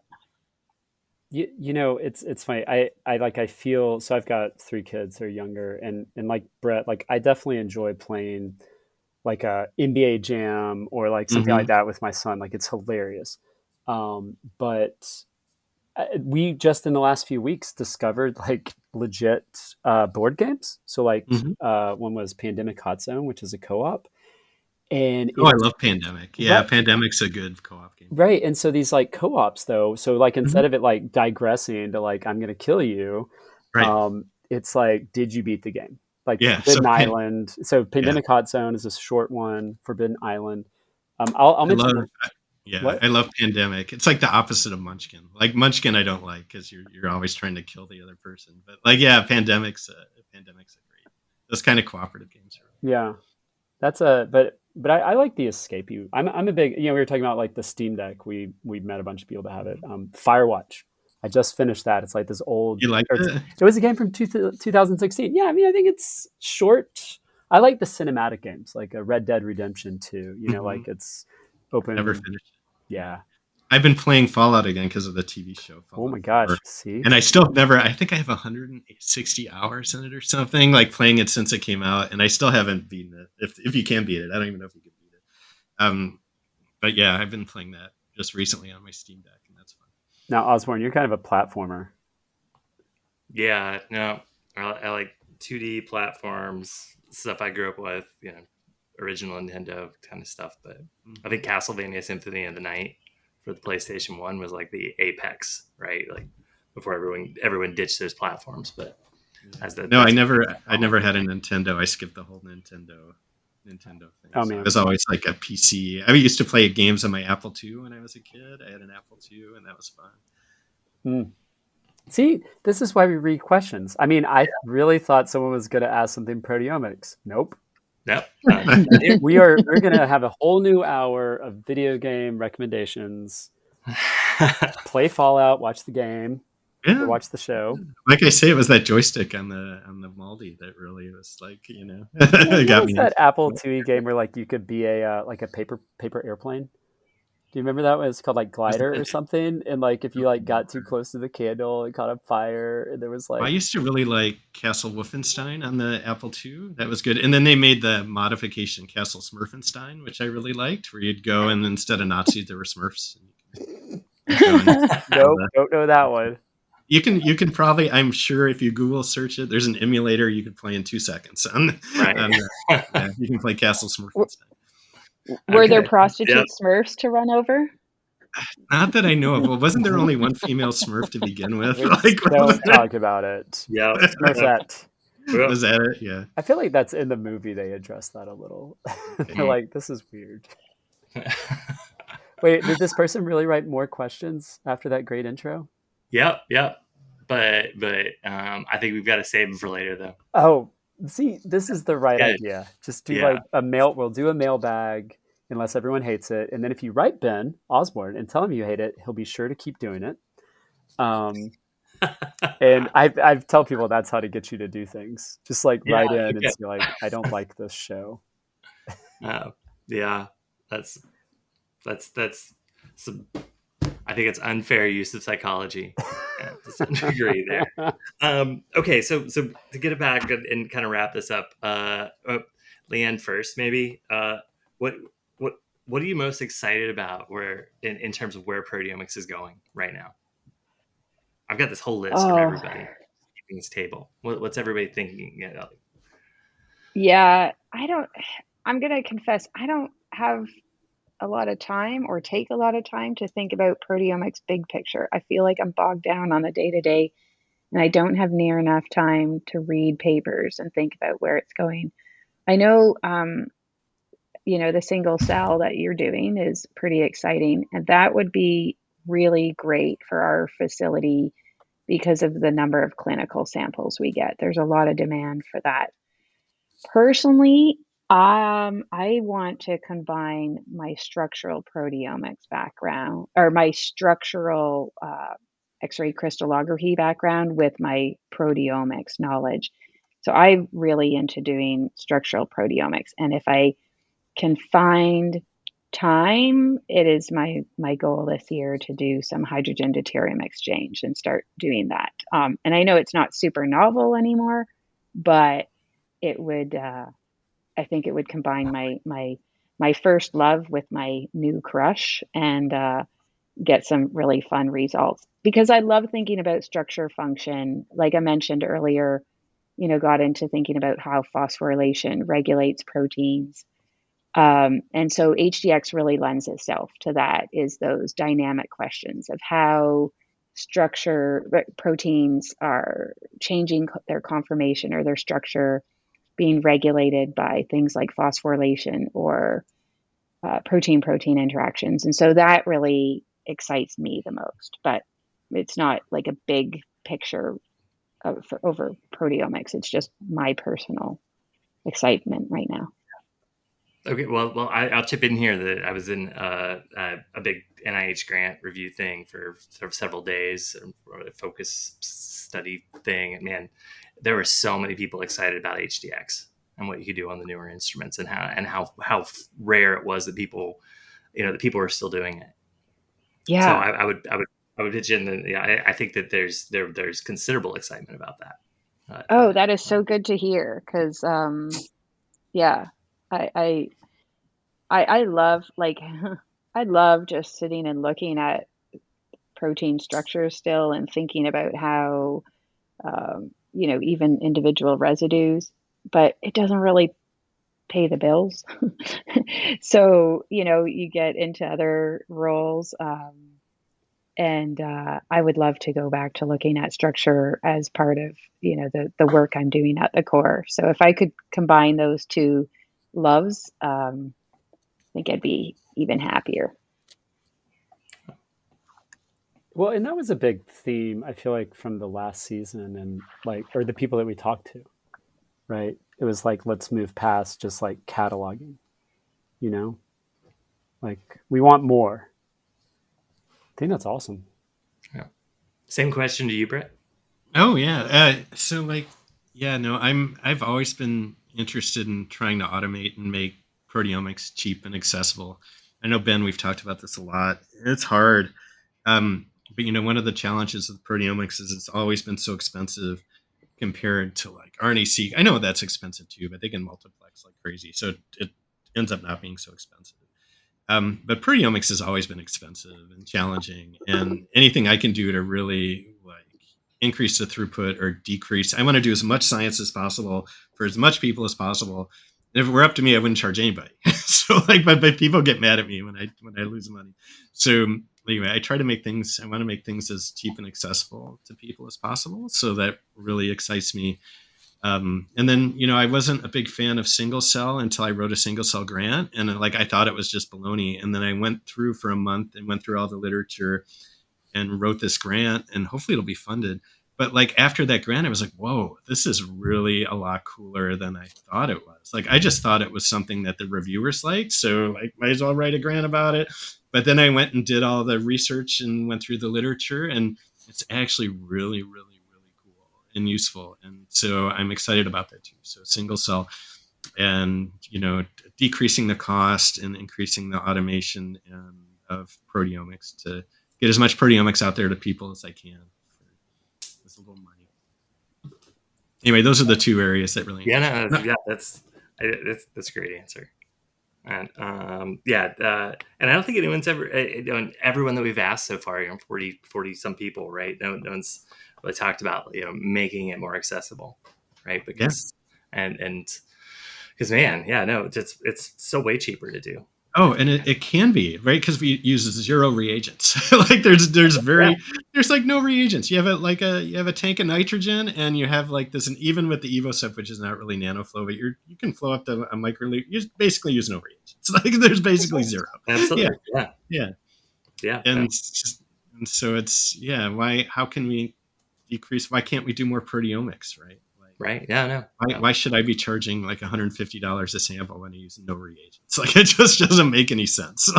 It's funny. I feel, so I've got 3 kids, they're younger, and like Brett, like I definitely enjoy playing like a NBA Jam or like something like that with my son. Like it's hilarious. But we just in the last few weeks discovered like legit board games. So like one was Pandemic Hot Zone, which is a co-op. And
I love Pandemic. Yeah, right. Pandemic's a good co-op game.
Right. And so these like co-ops though, so like instead of it like digressing to like I'm gonna kill you,
right.
It's like, did you beat the game? Like Forbidden Island. So Pandemic Hot Zone is a short one, Forbidden Island. I'll mention
I love Pandemic. It's like the opposite of Munchkin. Like Munchkin I don't like because you're always trying to kill the other person. But like Pandemic's a great. Those kind of cooperative games are
yeah. That's but I like the escape you. I'm a big, we were talking about like the Steam Deck. We met a bunch of people that have it. Firewatch. I just finished that. It's like this old.
You like it?
It was a game from 2016. Yeah, I mean, I think it's short. I like the cinematic games, like a Red Dead Redemption 2. Like it's open.
Never finished it.
Yeah.
I've been playing Fallout again because of the TV show. Fallout
oh my gosh! See,
and I still never. I think I have 160 hours in it or something. Like playing it since it came out, and I still haven't beaten it. If you can beat it, I don't even know if you can beat it. But yeah, I've been playing that just recently on my Steam Deck, and that's fun.
Now, Osborne, you're kind of a platformer.
Yeah, no, I like 2D platforms, stuff I grew up with, original Nintendo kind of stuff. But I think Castlevania Symphony of the Night for the PlayStation 1 was like the apex, right? Like before everyone ditched those platforms. But
I never had a Nintendo. I skipped the whole Nintendo thing.
Oh man,
it was always like a PC. I used to play games on my Apple II when I was a kid. I had an Apple II, and that was fun.
See, this is why we read questions. I mean, I really thought someone was going to ask something proteomics. Nope. We're going to have a whole new hour of video game recommendations. Play Fallout, watch the game, watch the show.
Like I say, it was that joystick on the Maldi that really was like,
got me. That Apple IIe game where like you could be a like a paper airplane. Do you remember that one? It's called like Glider or something. And like if you like got too close to the candle, it caught on fire. And there was like
I used to really like Castle Wolfenstein on the Apple II. That was good. And then they made the modification Castle Smurfenstein, which I really liked, where you'd go and instead of Nazis there were Smurfs.
Nope, don't know that one.
You can probably, I'm sure if you Google search it, there's an emulator you could play in 2 seconds. You can play Castle Smurfenstein.
Were there prostitute Smurfs to run over?
Not that I know of. Well, wasn't there only one female Smurf to begin with?
Don't talk about it.
Yeah.
Smurfette.
Was that it? Yeah.
I feel like that's in the movie. They addressed that a little. They're like, this is weird. Wait, did this person really write more questions after that great intro?
Yep. But I think we've got to save them for later, though.
Oh, see, this is the right idea. Just do like a mail. We'll do a mailbag unless everyone hates it. And then if you write Ben Osborne and tell him you hate it, he'll be sure to keep doing it. And I've tell people that's how to get you to do things. Just like write in and say like, I don't like this show.
That's some, I think it's unfair use of psychology to some degree there. Okay, so to get it back and kind of wrap this up, Leanne first, maybe. What are you most excited about where in terms of where proteomics is going right now? I've got this whole list from everybody at this table. What's everybody thinking?
Yeah, I'm going to confess, I don't have a lot of time or take a lot of time to think about proteomics big picture. I feel like I'm bogged down on the day-to-day and I don't have near enough time to read papers and think about where it's going. I know, the single cell that you're doing is pretty exciting, and that would be really great for our facility because of the number of clinical samples we get. There's a lot of demand for that. Personally, I want to combine my structural proteomics background or my structural X-ray crystallography background with my proteomics knowledge. So I'm really into doing structural proteomics. And if I can find time, it is my goal this year to do some hydrogen deuterium exchange and start doing that. And I know it's not super novel anymore, but it would, I think it would combine my first love with my new crush and, get some really fun results. Because I love thinking about structure function. Like I mentioned earlier, got into thinking about how phosphorylation regulates proteins. And so HDX really lends itself to that, is those dynamic questions of how proteins are changing their conformation or their structure, being regulated by things like phosphorylation or protein-protein interactions. And so that really excites me the most, but it's not like a big picture over proteomics. It's just my personal excitement right now.
Okay, well, I'll chip in here that I was in a big NIH grant review thing for several days, a focus study thing. And man, there were so many people excited about HDX and what you could do on the newer instruments, and how rare it was that people were still doing it.
Yeah.
So I would pitch in that. I think that there's considerable excitement about that.
That is so good to hear, because I love, like, I love just sitting and looking at protein structures still and thinking about how, even individual residues, but it doesn't really pay the bills. So, you get into other roles. And I would love to go back to looking at structure as part of, the work I'm doing at the core. So if I could combine those two loves, I think I'd be even happier.
Well, and that was a big theme, I feel like, from the last season, and or the people that we talked to, right? It was like, let's move past just like cataloging, like we want more. I think that's awesome.
Yeah. Same question to you, Brett.
Oh yeah. I've always been interested in trying to automate and make proteomics cheap and accessible. I know, Ben, we've talked about this a lot. It's hard. But one of the challenges of proteomics is it's always been so expensive compared to like RNA-seq. I know that's expensive too, but they can multiplex like crazy. So it ends up not being so expensive. But proteomics has always been expensive and challenging, and anything I can do to really increase the throughput or decrease. I want to do as much science as possible for as much people as possible. And if it were up to me, I wouldn't charge anybody. So but people get mad at me when I lose money. So anyway, I want to make things as cheap and accessible to people as possible. So that really excites me. And then, I wasn't a big fan of single cell until I wrote a single cell grant. And I thought it was just baloney. And then I went through for a month and went through all the literature and wrote this grant, and hopefully it'll be funded. But after that grant, I was like, whoa, this is really a lot cooler than I thought it was. I just thought it was something that the reviewers liked. So might as well write a grant about it. But then I went and did all the research and went through the literature, and it's actually really, really, really cool and useful. And so I'm excited about that too. So single cell and, decreasing the cost and increasing the automation of proteomics to get as much proteomics out there to people as I can for as little money. Anyway, those are the two areas that really.
That's a great answer. And and I don't think anyone's ever, everyone that we've asked so far, 40 some people, right? No one's really talked about, making it more accessible, right? Because because man, it's so way cheaper to do.
Oh, and it can be, right? Because we use zero reagents. there's no reagents. You have a tank of nitrogen, and you have this, and even with the EvoSep, which is not really nanoflow, but you can flow up to a microliter. You basically use no reagents. There's basically zero.
Absolutely.
Yeah. And so it's how can we decrease? Why can't we do more proteomics, right?
Right. Yeah. No.
Why should I be charging $150 a sample when I use no reagents? It just doesn't make any sense.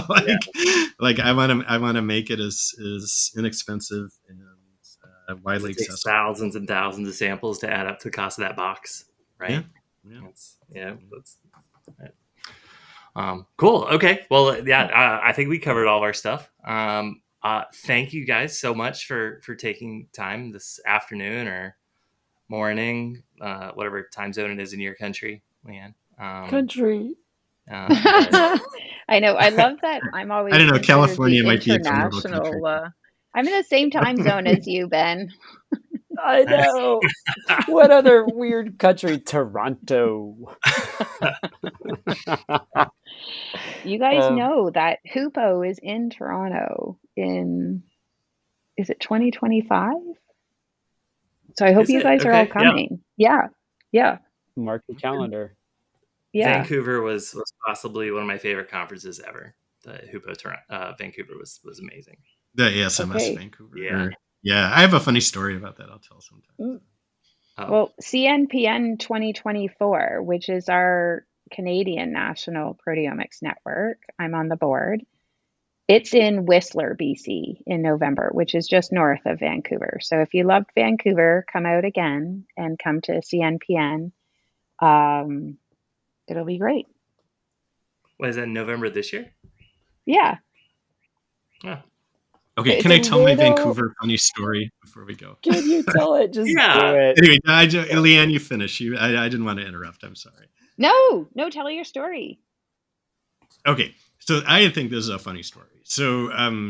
I want to make it as inexpensive and widely accessible.
Thousands and thousands of samples to add up to the cost of that box, right?
Yeah.
That's cool. Okay. Well, I think we covered all of our stuff. Thank you guys so much for taking time this afternoon or morning, whatever time zone it is in your country, Leanne.
Country.
I know. I love that. I'm always.
I don't know. California might be its own little country.
I'm in the same time zone as you, Ben.
I know. What other weird country? Toronto.
You guys know that Hoopo is in Toronto is it 2025? So I hope you guys are all coming. Yeah.
Mark the calendar.
Yeah.
Vancouver was possibly one of my favorite conferences ever. The Hoopo Vancouver was amazing.
The ASMS Vancouver. Yeah, I have a funny story about that. I'll tell sometime.
Well, CNPN 2024, which is our Canadian National Proteomics Network, I'm on the board. It's in Whistler, BC in November, which is just north of Vancouver. So if you loved Vancouver, come out again and come to CNPN. It'll be great.
Was it November this year?
Yeah.
Oh.
Okay, can I tell my Vancouver funny story before we go?
Can you tell it? Just do it.
Anyway, Leanne, you finish. I didn't want to interrupt. I'm sorry.
No, tell your story.
Okay, so I think this is a funny story. So,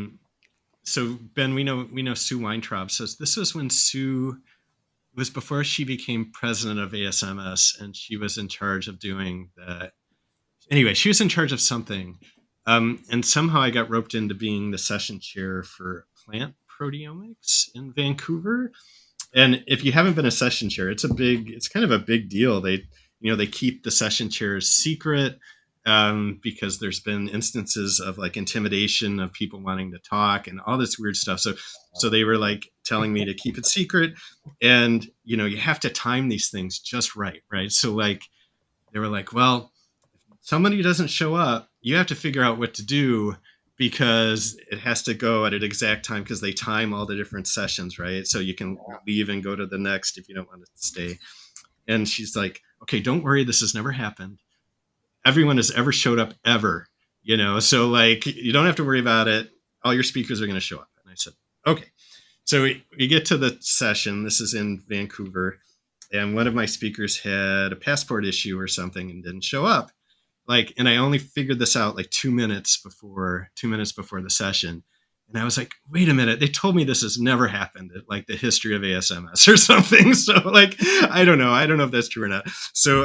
Ben, we know Sue Weintraub. So this was when Sue was before she became president of ASMS, and she was in charge of doing that. Anyway, she was in charge of something. And somehow I got roped into being the session chair for plant proteomics in Vancouver. And if you haven't been a session chair, it's kind of a big deal. They keep the session chairs secret because there's been instances of like intimidation of people wanting to talk and all this weird stuff. So they were like telling me to keep it secret, and you have to time these things just right. So like they were like, well, if somebody doesn't show up, you have to figure out what to do because it has to go at an exact time because they time all the different sessions, right? So you can leave and go to the next if you don't want to stay. And she's like, okay, don't worry. This has never happened. Everyone has ever showed up ever, so like, you don't have to worry about it. All your speakers are going to show up. And I said, okay. So we get to the session. This is in Vancouver. And one of my speakers had a passport issue or something and didn't show up. And I only figured this out like 2 minutes before the session. And I was like, wait a minute, they told me this has never happened at like the history of ASMS or something. So like, I don't know if that's true or not. So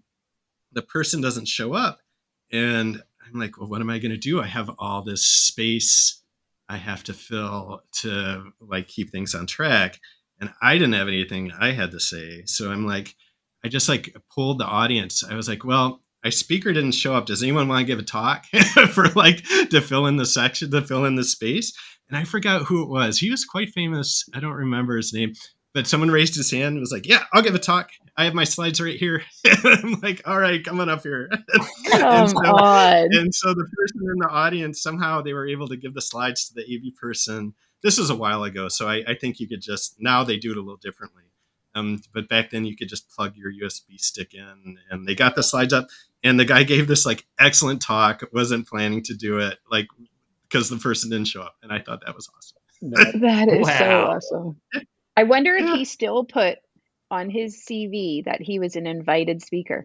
the person doesn't show up, and I'm like, well, what am I going to do? I have all this space I have to fill to like keep things on track. And I didn't have anything I had to say. So I'm like, I just like pulled the audience. I was like, well, my speaker didn't show up. Does anyone want to give a talk for like to fill in the section, to fill in the space? And I forgot who it was. He was quite famous. I don't remember his name, but someone raised his hand and was like, yeah, I'll give a talk. I have my slides right here. I'm like, all right, come on up here.
Come on.
And so the person in the audience, somehow they were able to give the slides to the AV person. This was a while ago. So I think you could now they do it a little differently. But back then you could just plug your USB stick in, and they got the slides up, and the guy gave this like excellent talk, wasn't planning to do it like because the person didn't show up. And I thought that was awesome.
That is so awesome. I wonder if he still put on his CV that he was an invited speaker.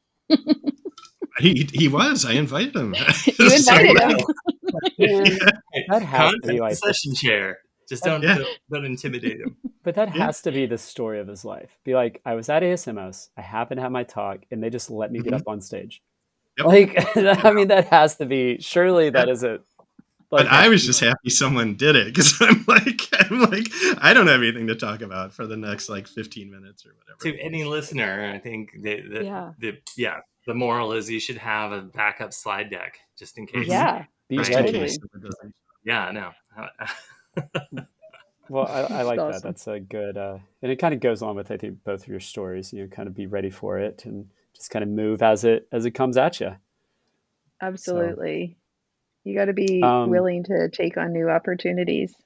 He was. I invited him.
You invited him.
That has to be like
session chair. Just don't intimidate him.
But that has to be the story of his life. Be like, I was at ASMS, I happened to have my talk, and they just let me get up on stage. Yep. Like, I mean, that has to be. Surely that is it.
But I was just happy someone did it because I'm like, I don't have anything to talk about for the next like 15 minutes or whatever.
To any listener, I think the moral is you should have a backup slide deck just in case.
Yeah,
Yeah, no.
Well, I like that. That's a good, and it kind of goes along with, I think, both of your stories. Kind of be ready for it and just kind of move as it comes at you.
Absolutely. So, you got to be willing to take on new opportunities.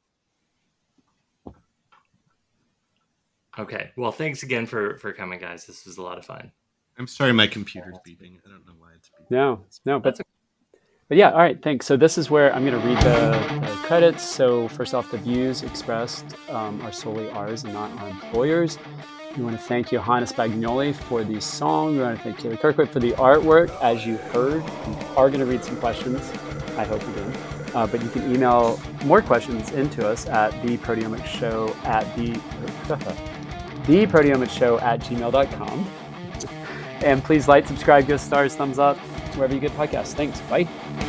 Okay. Well, thanks again for coming, guys. This was a lot of fun.
I'm sorry my computer's beeping. I don't know why it's beeping.
No, but yeah, all right, thanks. So this is where I'm going to read the credits. So first off, the views expressed are solely ours and not our employers. We want to thank Johanna Spagnoli for the song. We want to thank Kaylee Kirkwood for the artwork. As you heard, we are going to read some questions. I hope we do. But you can email more questions into us at theproteomicshow@gmail.com. And please like, subscribe, give us stars, thumbs up, wherever you get podcasts. Thanks. Bye.